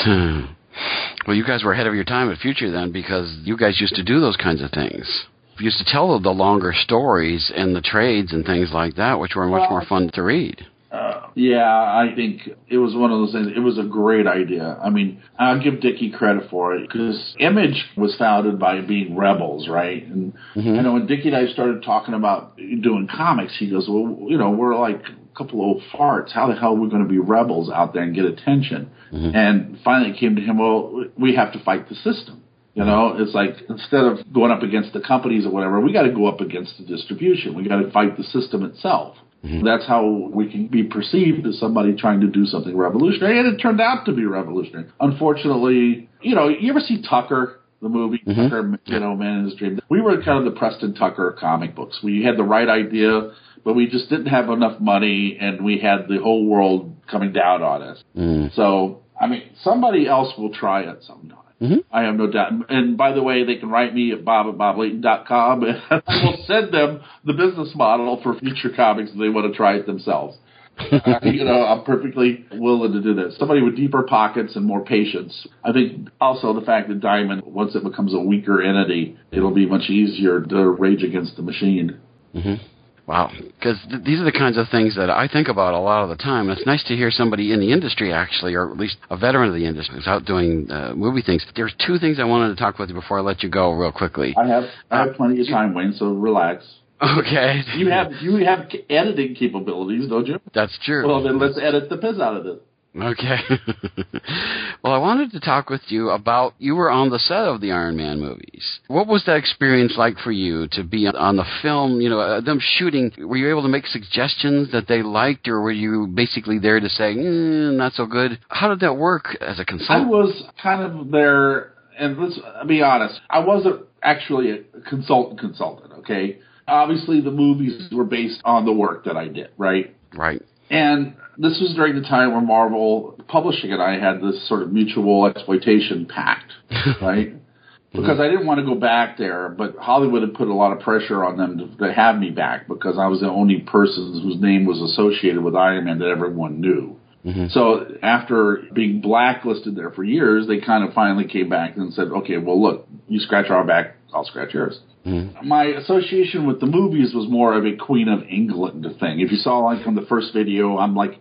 Well, you guys were ahead of your time at Future then, because you guys used to do those kinds of things. You used to tell the longer stories and the trades and things like that, which were much more fun to read. Yeah, I think it was one of those things. It was a great idea. I mean, I'll give Dickie credit for it, because Image was founded by being rebels, right? And you know, when Dickie and I started talking about doing comics, he goes, well, you know, we're like a couple old farts. How the hell are we going to be rebels out there and get attention? And finally it came to him, well, we have to fight the system. You know, it's like, instead of going up against the companies or whatever, we got to go up against the distribution. We got to fight the system itself. That's how we can be perceived as somebody trying to do something revolutionary, and it turned out to be revolutionary. Unfortunately, you know, you ever see Tucker, the movie, Tucker, you know, Man in His Dream? We were kind of the Preston Tucker of comic books. We had the right idea, but we just didn't have enough money, and we had the whole world coming down on us. So, I mean, somebody else will try it sometime. I have no doubt. And by the way, they can write me at bob@boblayton.com, and I will send them the business model for Future Comics if they want to try it themselves. You know, I'm perfectly willing to do this. Somebody with deeper pockets and more patience. I think also the fact that Diamond, once it becomes a weaker entity, it'll be much easier to rage against the machine. Wow, because these are the kinds of things that I think about a lot of the time. It's nice to hear somebody in the industry, actually, or at least a veteran of the industry who's out doing movie things. There's two things I wanted to talk with you before I let you go real quickly. I have plenty of time, Wayne, so relax. Okay. You have editing capabilities, don't you? That's true. Well, then let's edit the piss out of this. Okay. Well, I wanted to talk with you about, you were on the set of the Iron Man movies. What was that experience like for you to be on the film, you know, them shooting? Were you able to make suggestions that they liked, or were you basically there to say, not so good? How did that work as a consultant? I was kind of there, and let's be honest, I wasn't actually a consultant, okay? Obviously, the movies were based on the work that I did, right? Right. And this was during the time where Marvel Publishing and I had this sort of mutual exploitation pact, right? Because I didn't want to go back there, but Hollywood had put a lot of pressure on them to have me back, because I was the only person whose name was associated with Iron Man that everyone knew. So after being blacklisted there for years, they kind of finally came back and said, okay, well, look, you scratch our back, I'll scratch yours. My association with the movies was more of a Queen of England thing. If you saw, like, on the first video, I'm like,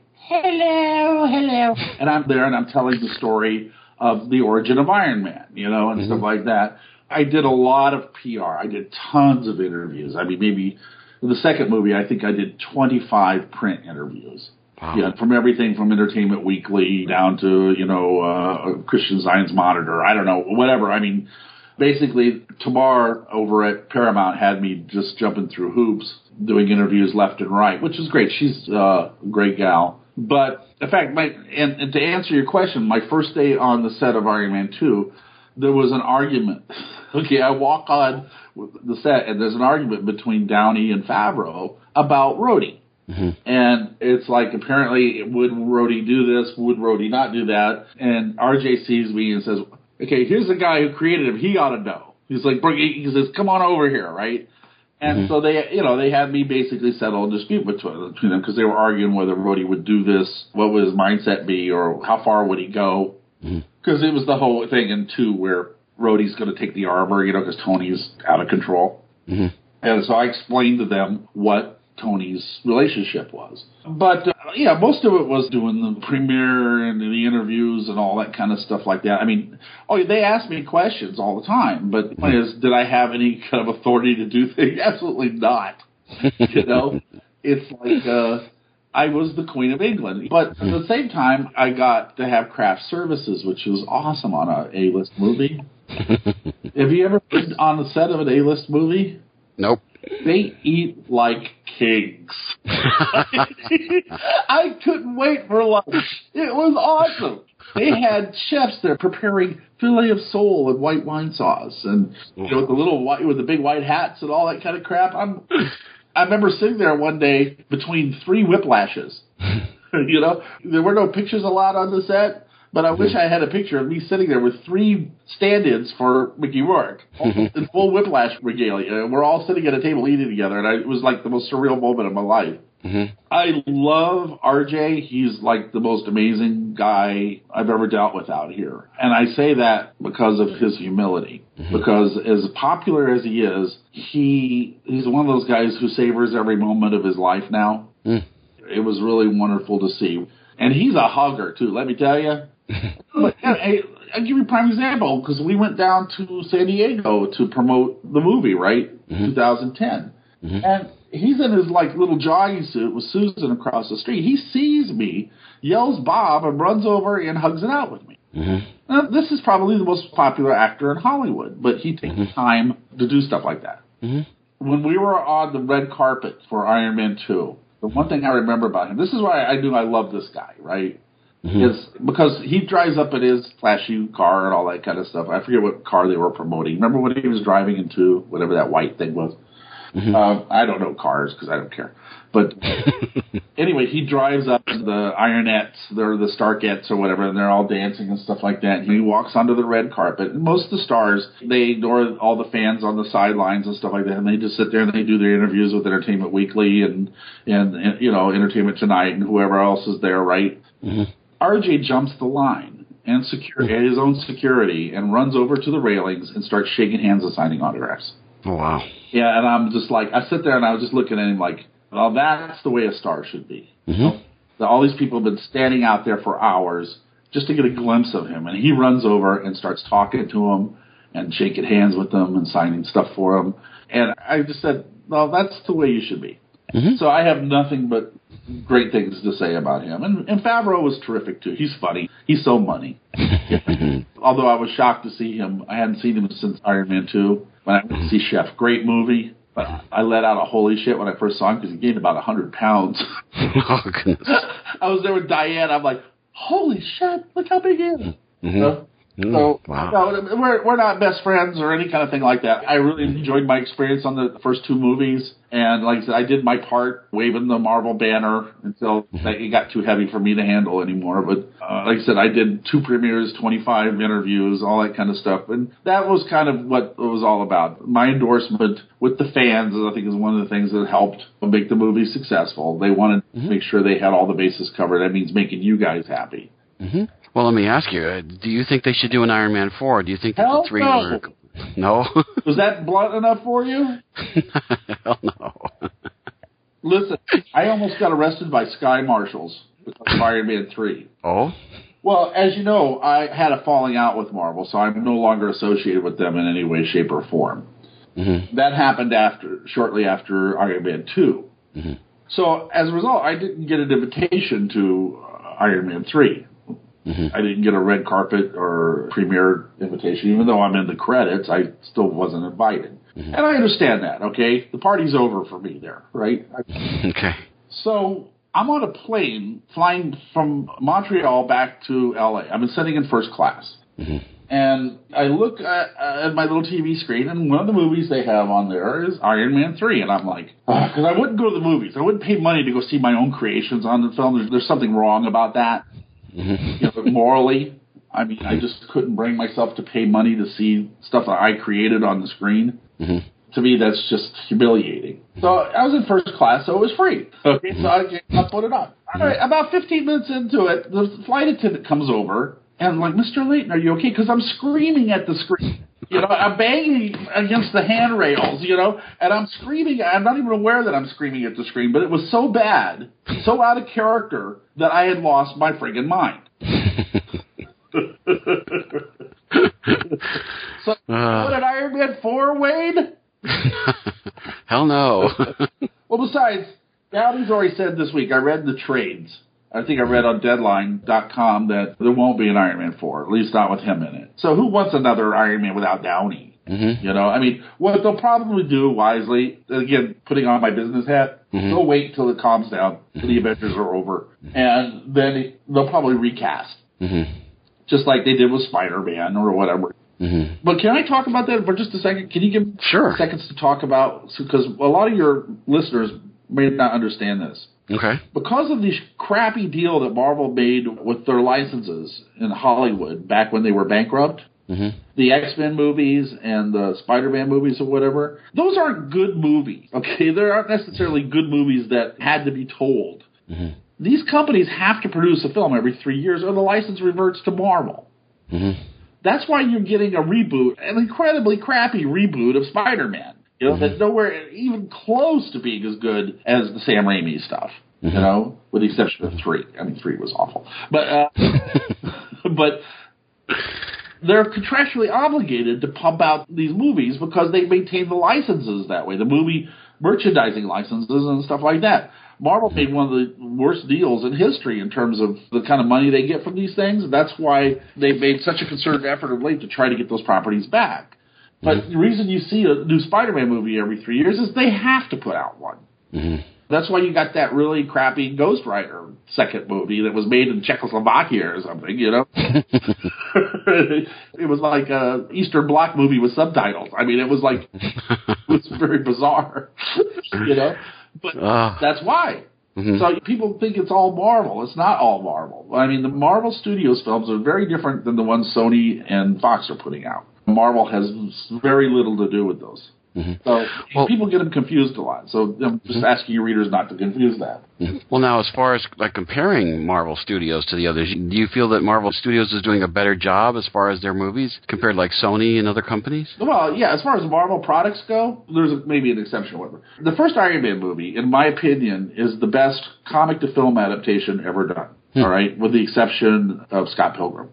hello. And I'm there and I'm telling the story of the origin of Iron Man, you know, and stuff like that. I did a lot of PR. I did tons of interviews. I mean, maybe in the second movie, I think I did 25 print interviews. Wow. Yeah, from everything from Entertainment Weekly down to, you know, Christian Science Monitor. I don't know, whatever. I mean, basically, Tamar over at Paramount had me just jumping through hoops, doing interviews left and right, which is great. She's a great gal. But, in fact, and to answer your question, my first day on the set of Iron Man 2, there was an argument. Okay, I walk on the set, and there's an argument between Downey and Favreau about Rhodey. And it's like, apparently, would Rhodey do this? Would Rhodey not do that? And RJ sees me and says, okay, here's the guy who created him. He ought to know. He's like, he says, come on over here, right? And so they had me basically settle a dispute between them, because they were arguing whether Rhodey would do this, what would his mindset be, or how far would he go? Because it was the whole thing in 2 where Rhodey's going to take the armor, you know, because Tony's out of control. And so I explained to them what Tony's relationship was. But, most of it was doing the premiere and the interviews and all that kind of stuff like that. I mean, they asked me questions all the time, but the point is, did I have any kind of authority to do things? Absolutely not. You know, it's like I was the Queen of England. But at the same time, I got to have craft services, which was awesome on an A-list movie. Have you ever been on the set of an A-list movie? Nope. They eat like kings. I couldn't wait for lunch. It was awesome. They had chefs there preparing fillet of sole and white wine sauce, and with the big white hats and all that kind of crap. I remember sitting there one day between 3 whiplashes. There were no pictures allowed on the set. But I wish I had a picture of me sitting there with 3 stand-ins for Mickey Rourke in full whiplash regalia. We're all sitting at a table eating together, and it was like the most surreal moment of my life. I love RJ. He's like the most amazing guy I've ever dealt with out here. And I say that because of his humility. Because as popular as he is, he's one of those guys who savors every moment of his life now. It was really wonderful to see. And he's a hugger, too, let me tell you. I'll give you a prime example, because we went down to San Diego to promote the movie, right? 2010. And he's in his little jogging suit with Susan across the street. He sees me, yells Bob, and runs over and hugs it out with me. Now, this is probably the most popular actor in Hollywood, but he takes time to do stuff like that. When we were on the red carpet for Iron Man 2, the one thing I remember about him, this is why I knew I loved this guy, right? Is because he drives up in his flashy car and all that kind of stuff. I forget what car they were promoting. Remember when he was driving into whatever that white thing was? I don't know cars because I don't care. But anyway, he drives up the Ironettes, they're the Starkettes or whatever, and they're all dancing and stuff like that. And he walks onto the red carpet. And most of the stars, they ignore all the fans on the sidelines and stuff like that, and they just sit there and they do their interviews with Entertainment Weekly and Entertainment Tonight and whoever else is there, right? RJ jumps the line and his own security and runs over to the railings and starts shaking hands and signing autographs. Oh, wow. Yeah, and I'm just like, I sit there and I was just looking at him like, well, that's the way a star should be. All these people have been standing out there for hours just to get a glimpse of him. And he runs over and starts talking to them and shaking hands with them and signing stuff for them. And I just said, well, that's the way you should be. So I have nothing but great things to say about him. And Favreau was terrific, too. He's funny. He's so money. Although I was shocked to see him. I hadn't seen him since Iron Man 2. When I went to see Chef. Great movie. But I let out a holy shit when I first saw him because he gained about 100 pounds. Oh, goodness. I was there with Diane. I'm like, holy shit, look how big he is. So, wow. No, we're not best friends or any kind of thing like that. I really enjoyed my experience on the first 2 movies. And like I said, I did my part waving the Marvel banner until it got too heavy for me to handle anymore. But like I said, I did 2 premieres, 25 interviews, all that kind of stuff. And that was kind of what it was all about. My endorsement with the fans, I think, is one of the things that helped make the movie successful. They wanted to make sure they had all the bases covered. That means making you guys happy. Well, let me ask you, do you think they should do an Iron Man 4? Do you think that the 3 were... No? Was that blunt enough for you? Hell no. Listen, I almost got arrested by Sky Marshals because of Iron Man 3. Oh? Well, as you know, I had a falling out with Marvel, so I'm no longer associated with them in any way, shape, or form. That happened shortly after Iron Man 2. So, as a result, I didn't get an invitation to Iron Man 3. I didn't get a red carpet or premiere invitation. Even though I'm in the credits, I still wasn't invited. And I understand that, okay? The party's over for me there, right? Okay. So I'm on a plane flying from Montreal back to L.A. I've been sitting in first class. And I look at my little TV screen, and one of the movies they have on there is Iron Man 3. And I'm like, because I wouldn't go to the movies. I wouldn't pay money to go see my own creations on the film. There's something wrong about that. Morally, I mean, I just couldn't bring myself to pay money to see stuff that I created on the screen. To me, that's just humiliating. So I was in first class, so it was free. Okay, so I put it on. All right, about 15 minutes into it, the flight attendant comes over, and I'm like, Mr. Layton, are you okay? Because I'm screaming at the screen. I'm banging against the handrails, and I'm screaming. I'm not even aware that I'm screaming at the screen, but it was so bad, so out of character, that I had lost my friggin' mind. So, what did Iron Man 4, Wade? Hell no. Well, besides, Downey's already said this week, I read in the trades, I think I read on Deadline.com that there won't be an Iron Man 4, at least not with him in it. So who wants another Iron Man without Downey? You know, I mean, what they'll probably do wisely, again, putting on my business hat, they'll wait until it calms down, till the Avengers are over, and then they'll probably recast. Just like they did with Spider-Man or whatever. But can I talk about that for just a second? Can you give seconds to talk about, because a lot of your listeners may not understand this. Okay. Because of the crappy deal that Marvel made with their licenses in Hollywood back when they were bankrupt, the X-Men movies and the Spider-Man movies or whatever, those aren't good movies, okay? They aren't necessarily good movies that had to be told. These companies have to produce a film every 3 years or the license reverts to Marvel. That's why you're getting a reboot, an incredibly crappy reboot of Spider-Man. You know, that's nowhere even close to being as good as the Sam Raimi stuff, you know, with the exception of 3. I mean, 3 was awful. But, but they're contractually obligated to pump out these movies because they maintain the licenses that way, the movie merchandising licenses and stuff like that. Marvel made one of the worst deals in history in terms of the kind of money they get from these things. That's why they made such a concerted effort of late to try to get those properties back. But the reason you see a new Spider-Man movie every 3 years is they have to put out one. That's why you got that really crappy Ghost Rider second movie that was made in Czechoslovakia or something, you know? It was like a Eastern Bloc movie with subtitles. I mean, it was like, it was very bizarre, you know? But that's why. So people think it's all Marvel. It's not all Marvel. I mean, the Marvel Studios films are very different than the ones Sony and Fox are putting out. Marvel has very little to do with those. So people get them confused a lot. So I'm just asking your readers not to confuse that. Well, now, as far as like comparing Marvel Studios to the others, do you feel that Marvel Studios is doing a better job as far as their movies compared to like Sony and other companies? Well, yeah, as far as Marvel products go, there's maybe an exception. However, the first Iron Man movie, in my opinion, is the best comic-to-film adaptation ever done. All right, with the exception of Scott Pilgrim.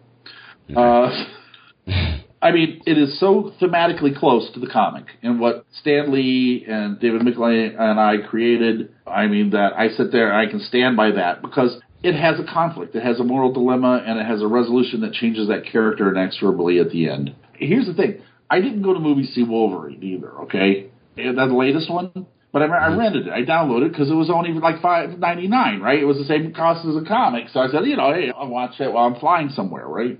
I mean, it is so thematically close to the comic and what Stan Lee and David Michelin and I created. I mean, that I sit there and I can stand by that because it has a conflict. It has a moral dilemma and it has a resolution that changes that character inexorably at the end. Here's the thing. I didn't go to movie see Wolverine either, okay? That's the latest one. But I rented it. I downloaded it because it was only like $5.99, right? It was the same cost as a comic. So I said, you know, hey, I'll watch it while I'm flying somewhere, right?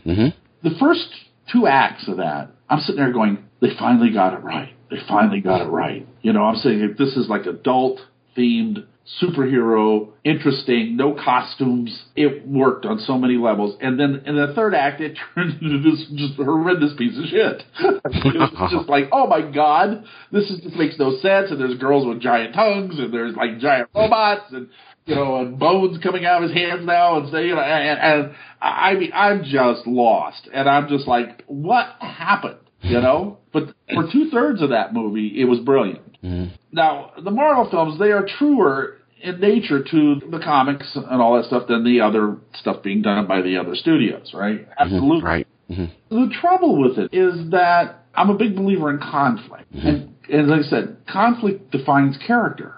The first 2 acts of that, I'm sitting there going, they finally got it right. They finally got it right. You know, I'm saying this is like adult-themed, superhero, interesting, no costumes. It worked on so many levels. And then in the third act, it turned into this just horrendous piece of shit. It was just like, oh my God, this makes no sense. And there's girls with giant tongues, and there's like giant robots, and you know, and bones coming out of his hands now, and say, you know, and I mean, I'm just lost, and I'm just like, what happened, you know? But for 2/3 of that movie, it was brilliant. Now, the Marvel films, they are truer in nature to the comics and all that stuff than the other stuff being done by the other studios, right? Absolutely. Right. The trouble with it is that I'm a big believer in conflict, and as I said, conflict defines character.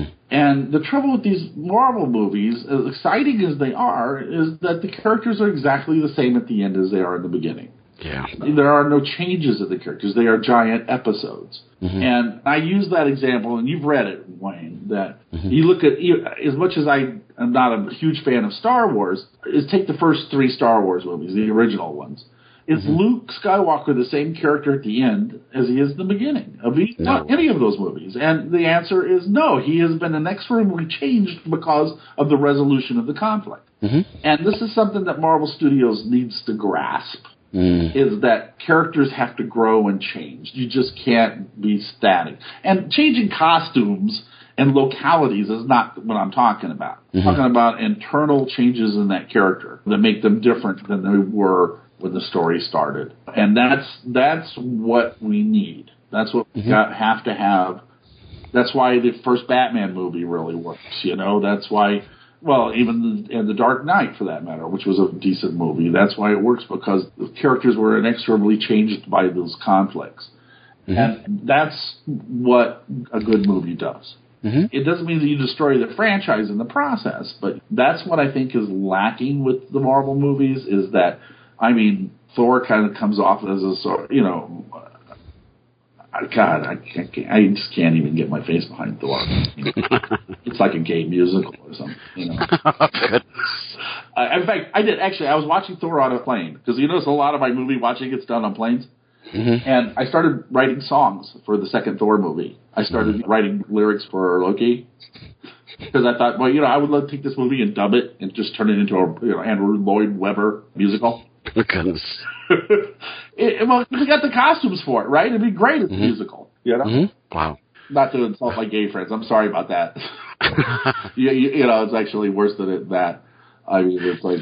And the trouble with these Marvel movies, as exciting as they are, is that the characters are exactly the same at the end as they are in the beginning. Yeah. There are no changes in the characters. They are giant episodes. And I use that example, and you've read it, Wayne, that you look at, as much as I am not a huge fan of Star Wars, is take the first 3 Star Wars movies, the original ones. Is Luke Skywalker the same character at the end as he is in the beginning of any of those movies? And the answer is no. He has been inexorably changed because of the resolution of the conflict. And this is something that Marvel Studios needs to grasp, is that characters have to grow and change. You just can't be static. And changing costumes and localities is not what I'm talking about. I'm talking about internal changes in that character that make them different than they were when the story started. And that's what we need. That's what we have to have. That's why the first Batman movie really works, you know? That's why, well, even the Dark Knight, for that matter, which was a decent movie, that's why it works, because the characters were inexorably changed by those conflicts. And that's what a good movie does. It doesn't mean that you destroy the franchise in the process, but that's what I think is lacking with the Marvel movies, is that, I mean, Thor kind of comes off as a sort, you know, God, I just can't even get my face behind Thor. It's like a gay musical or something, you know. In fact, I was watching Thor on a plane, because you notice a lot of my movie watching gets done on planes. Mm-hmm. And I started writing songs for the second Thor movie. I started writing lyrics for Loki. Because I thought, well, you know, I would love to take this movie and dub it and just turn it into a Andrew Lloyd Webber musical. Oh, goodness. Well, we got the costumes for it, right? It'd be great as a musical, you know? Mm-hmm. Wow. Not to insult my gay friends. I'm sorry about that. you know, it's actually worse than that. I mean, it's like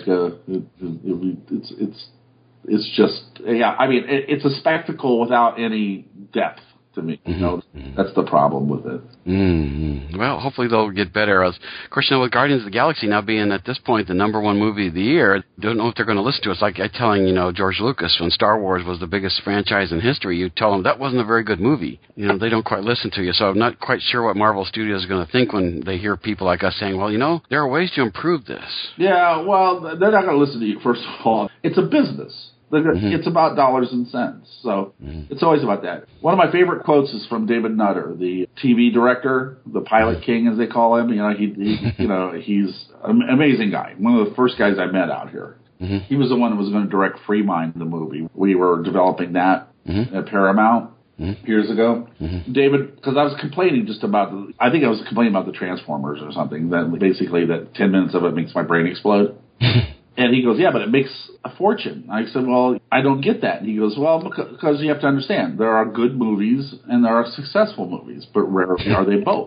it's just, yeah. I mean, it's a spectacle without any depth to me. You know, that's the problem with it. Mm-hmm. Well, hopefully they'll get better. Of course, you know, with Guardians of the Galaxy now being at this point the #1 movie of the year, don't know if they're going to listen to us. Like telling, you know, George Lucas when Star Wars was the biggest franchise in history, you tell them that wasn't a very good movie. You know, they don't quite listen to you. So I'm not quite sure what Marvel Studios are going to think when they hear people like us saying, well, you know, there are ways to improve this. Yeah, well, they're not going to listen to you, first of all. It's a business. It's about dollars and cents, so it's always about that. One of my favorite quotes is from David Nutter, the TV director, the pilot king, as they call him. You know, he's an amazing guy. One of the first guys I met out here. Mm-hmm. He was the one who was going to direct Free Mind, the movie. We were developing that at Paramount years ago. Mm-hmm. David, because I was complaining I think I was complaining about the Transformers or something. That basically that 10 minutes of it makes my brain explode. And he goes, yeah, but it makes a fortune. I said, well, I don't get that. And he goes, well, because you have to understand, there are good movies and there are successful movies, but rarely are they both.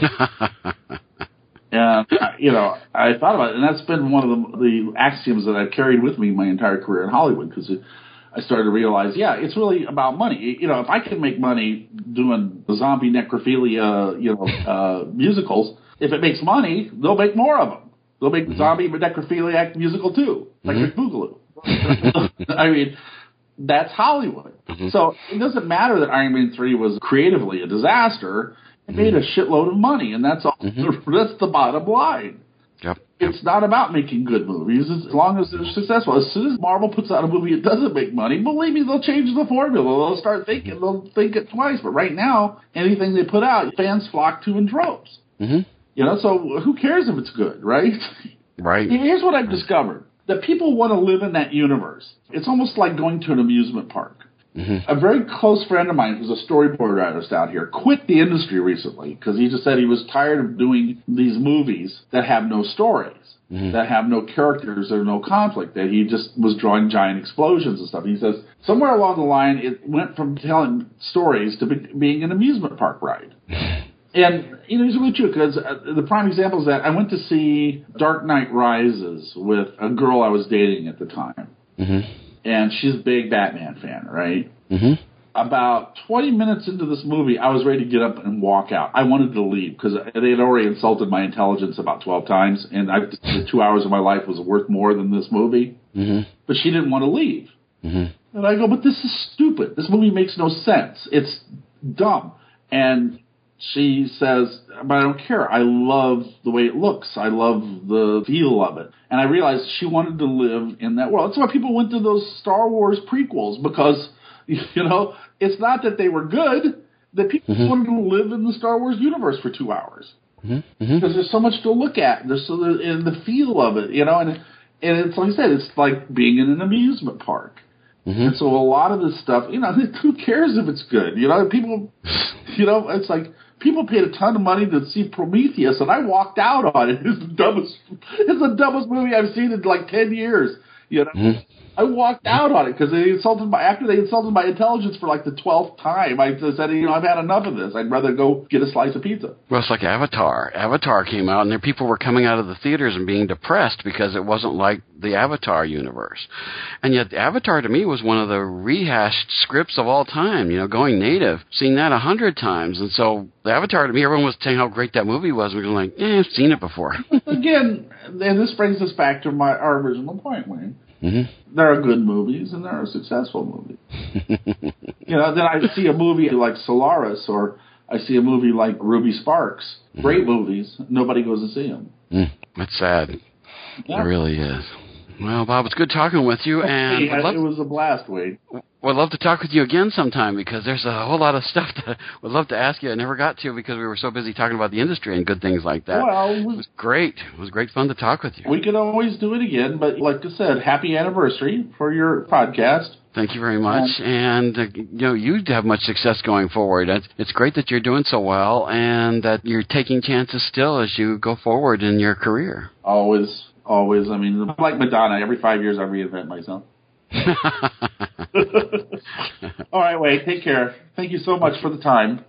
And, you know, I thought about it, and that's been one of the axioms that I've carried with me my entire career in Hollywood, because I started to realize, yeah, it's really about money. You know, if I can make money doing zombie necrophilia, musicals, if it makes money, they'll make more of them. They'll make zombie necrophiliac musical too, like the Boogaloo. I mean, that's Hollywood. Mm-hmm. So it doesn't matter that Iron Man 3 was creatively a disaster. It made a shitload of money, and that's all. That's the bottom line. Yep. It's not about making good movies as long as they're successful. As soon as Marvel puts out a movie that doesn't make money, believe me, they'll change the formula. They'll start thinking. They'll think it twice. But right now, anything they put out, fans flock to in droves. Mm-hmm. You know, so who cares if it's good, right? Right. Here's what I've discovered. That people want to live in that universe. It's almost like going to an amusement park. Mm-hmm. A very close friend of mine who's a storyboard artist out here quit the industry recently because he just said he was tired of doing these movies that have no stories, that have no characters or no conflict, that he just was drawing giant explosions and stuff. He says somewhere along the line it went from telling stories to being an amusement park ride. And, you know, it's really true, because the prime example is that I went to see Dark Knight Rises with a girl I was dating at the time. Mm-hmm. And she's a big Batman fan, right? Mm-hmm. About 20 minutes into this movie, I was ready to get up and walk out. I wanted to leave, because they had already insulted my intelligence about 12 times, and the 2 hours of my life was worth more than this movie. Mm-hmm. But she didn't want to leave. Mm-hmm. And I go, but this is stupid. This movie makes no sense. It's dumb. And she says, but I don't care. I love the way it looks. I love the feel of it. And I realized she wanted to live in that world. That's why people went to those Star Wars prequels, because, you know, it's not that they were good, that people wanted to live in the Star Wars universe for 2 hours. Because there's so much to look at. There's and the feel of it, you know, and it's like I said, it's like being in an amusement park. And so a lot of this stuff, you know, who cares if it's good? You know, people, you know, it's like people paid a ton of money to see Prometheus, and I walked out on it. It's the dumbest movie I've seen in like 10 years. You know, I walked out on it because after they insulted my intelligence for like the 12th time. I said, you know, I've had enough of this. I'd rather go get a slice of pizza. Well, it's like Avatar. Avatar came out, and there people were coming out of the theaters and being depressed because it wasn't like the Avatar universe. And yet Avatar to me was one of the rehashed scripts of all time, you know, going native, seeing that 100 times. And so the Avatar to me, everyone was saying how great that movie was. We were like, I've seen it before. Again, and this brings us back to our original point, Wayne. There are good movies and there are successful movies. You know, then I see a movie like Solaris, or I see a movie like Ruby Sparks. Great movies. Nobody goes to see them. That's sad. Yeah. It really is. Well, Bob, it's good talking with you. And it was a blast, Wade. Would love to talk with you again sometime because there's a whole lot of stuff that would love to ask you. I never got to because we were so busy talking about the industry and good things like that. Well, it was great. It was great fun to talk with you. We could always do it again, but like I said, happy anniversary for your podcast. Thank you very much. And, you have much success going forward. It's great that you're doing so well and that you're taking chances still as you go forward in your career. Always. I mean, like Madonna, every 5 years I reinvent myself. All right, Wade, take care. Thank you so much for the time.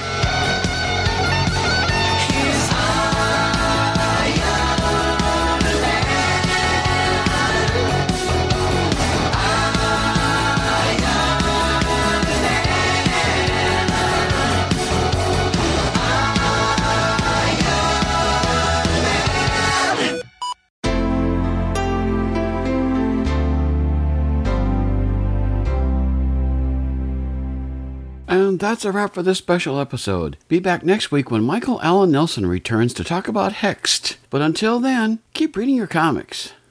And that's a wrap for this special episode. Be back next week when Michael Allen Nelson returns to talk about Hexed. But until then, keep reading your comics.